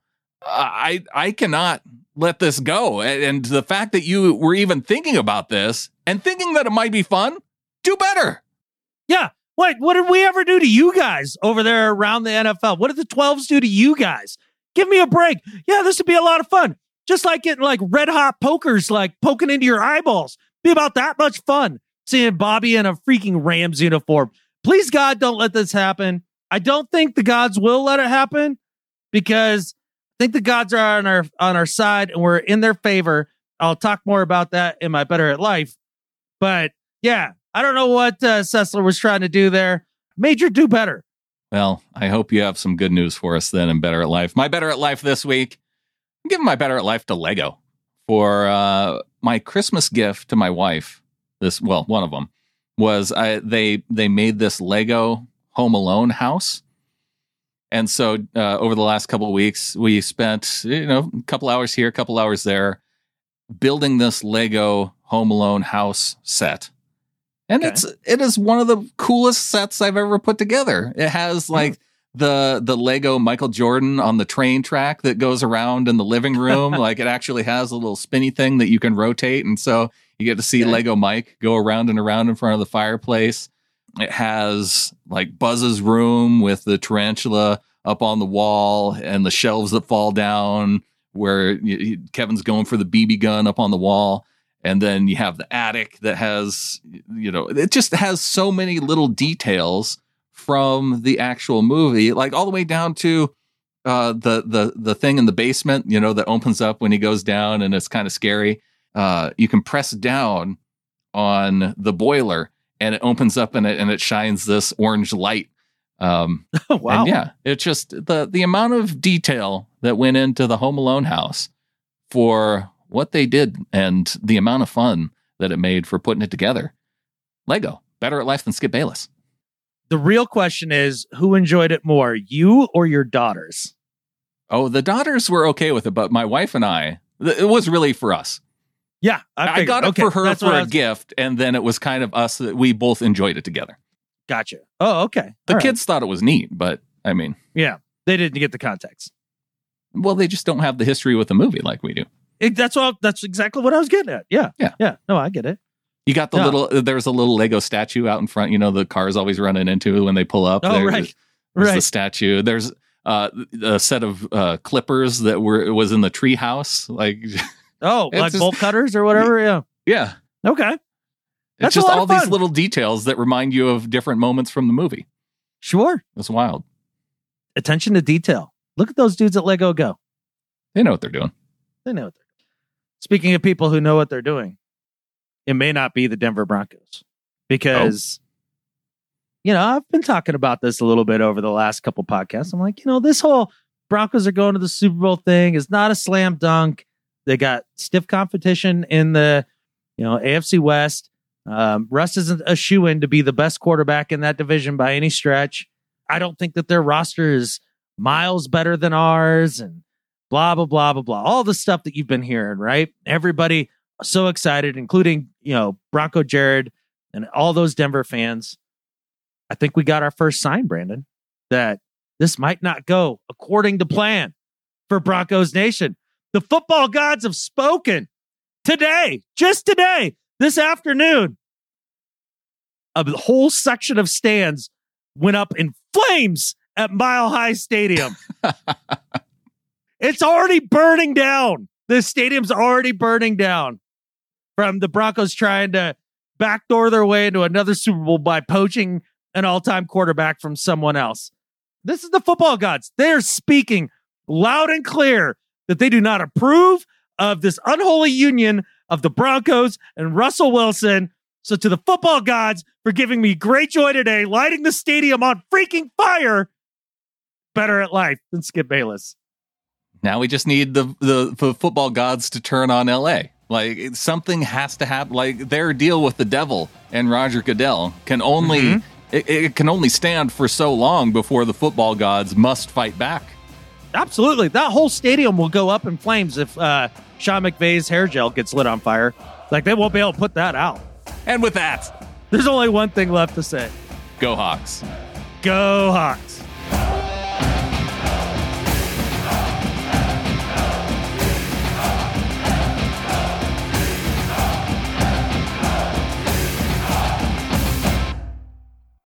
I cannot let this go. And the fact that you were even thinking about this and thinking that it might be fun, do better. Yeah. What did we ever do to you guys over there around the NFL? What did the 12s do to you guys? Give me a break. Yeah, this would be a lot of fun. Just like getting like red hot pokers, like poking into your eyeballs. Be about that much fun seeing Bobby in a freaking Rams uniform. Please, God, don't let this happen. I don't think the gods will let it happen because I think the gods are on our side and we're in their favor. I'll talk more about that in my Better at Life. But yeah, I don't know what Sessler was trying to do there. Major do better. Well, I hope you have some good news for us then in Better at Life. My Better at Life this week, I'm giving my Better at Life to Lego for my Christmas gift to my wife. One of them was they made this Lego Home Alone house. And so over the last couple of weeks, we spent, a couple hours here, a couple hours there, building this Lego Home Alone house set. And it is one of the coolest sets I've ever put together. It has like the Lego Michael Jordan on the train track that goes around in the living room. Like it actually has a little spinny thing that you can rotate. And so you get to see Lego Mike go around and around in front of the fireplace. It has like Buzz's room with the tarantula up on the wall and the shelves that fall down where Kevin's going for the BB gun up on the wall. And then you have the attic that has, it just has so many little details from the actual movie, like all the way down to the thing in the basement, that opens up when he goes down and it's kind of scary. You can press down on the boiler and it opens up and it shines this orange light. Wow. And yeah, it's just the amount of detail that went into the Home Alone house for what they did and the amount of fun that it made for putting it together. Lego, better at life than Skip Bayless. The real question is, who enjoyed it more, you or your daughters? Oh, the daughters were okay with it, but my wife and I, it was really for us. Yeah, I got it for her for a gift, and then it was kind of us that we both enjoyed it together. Gotcha. Oh, okay. The kids thought it was neat, but I mean, yeah, they didn't get the context. Well, they just don't have the history with the movie like we do. That's exactly what I was getting at. Yeah. No, I get it. You got there's a little Lego statue out in front, the car's always running into when they pull up. Oh, there's the statue. There's a set of clippers that was in the tree house. Like, like bolt cutters or whatever. Yeah. Yeah. Okay. It's just all these little details that remind you of different moments from the movie. Sure. It's wild. Attention to detail. Look at those dudes at Lego Go. They know what they're doing. Speaking of people who know what they're doing, it may not be the Denver Broncos because, I've been talking about this a little bit over the last couple podcasts. I'm like, this whole Broncos are going to the Super Bowl thing is not a slam dunk. They got stiff competition in the, AFC West. Russ isn't a shoo-in to be the best quarterback in that division by any stretch. I don't think that their roster is miles better than ours and blah, blah, blah, blah, blah. All the stuff that you've been hearing, right? Everybody so excited, including, Bronco Jared and all those Denver fans. I think we got our first sign, Brandon, that this might not go according to plan for Broncos Nation. The football gods have spoken today, just today, this afternoon. A whole section of stands went up in flames at Mile High Stadium. It's already burning down. The stadium's already burning down from the Broncos trying to backdoor their way into another Super Bowl by poaching an all-time quarterback from someone else. This is the football gods. They're speaking loud and clear that they do not approve of this unholy union of the Broncos and Russell Wilson. So to the football gods for giving me great joy today, lighting the stadium on freaking fire, better at life than Skip Bayless. Now we just need the football gods to turn on LA. Like, something has to happen. Like, their deal with the devil and Roger Goodell can only it can only stand for so long before the football gods must fight back. Absolutely. That whole stadium will go up in flames if Sean McVay's hair gel gets lit on fire. Like, they won't be able to put that out. And with that, there's only one thing left to say. Go Hawks. Go Hawks.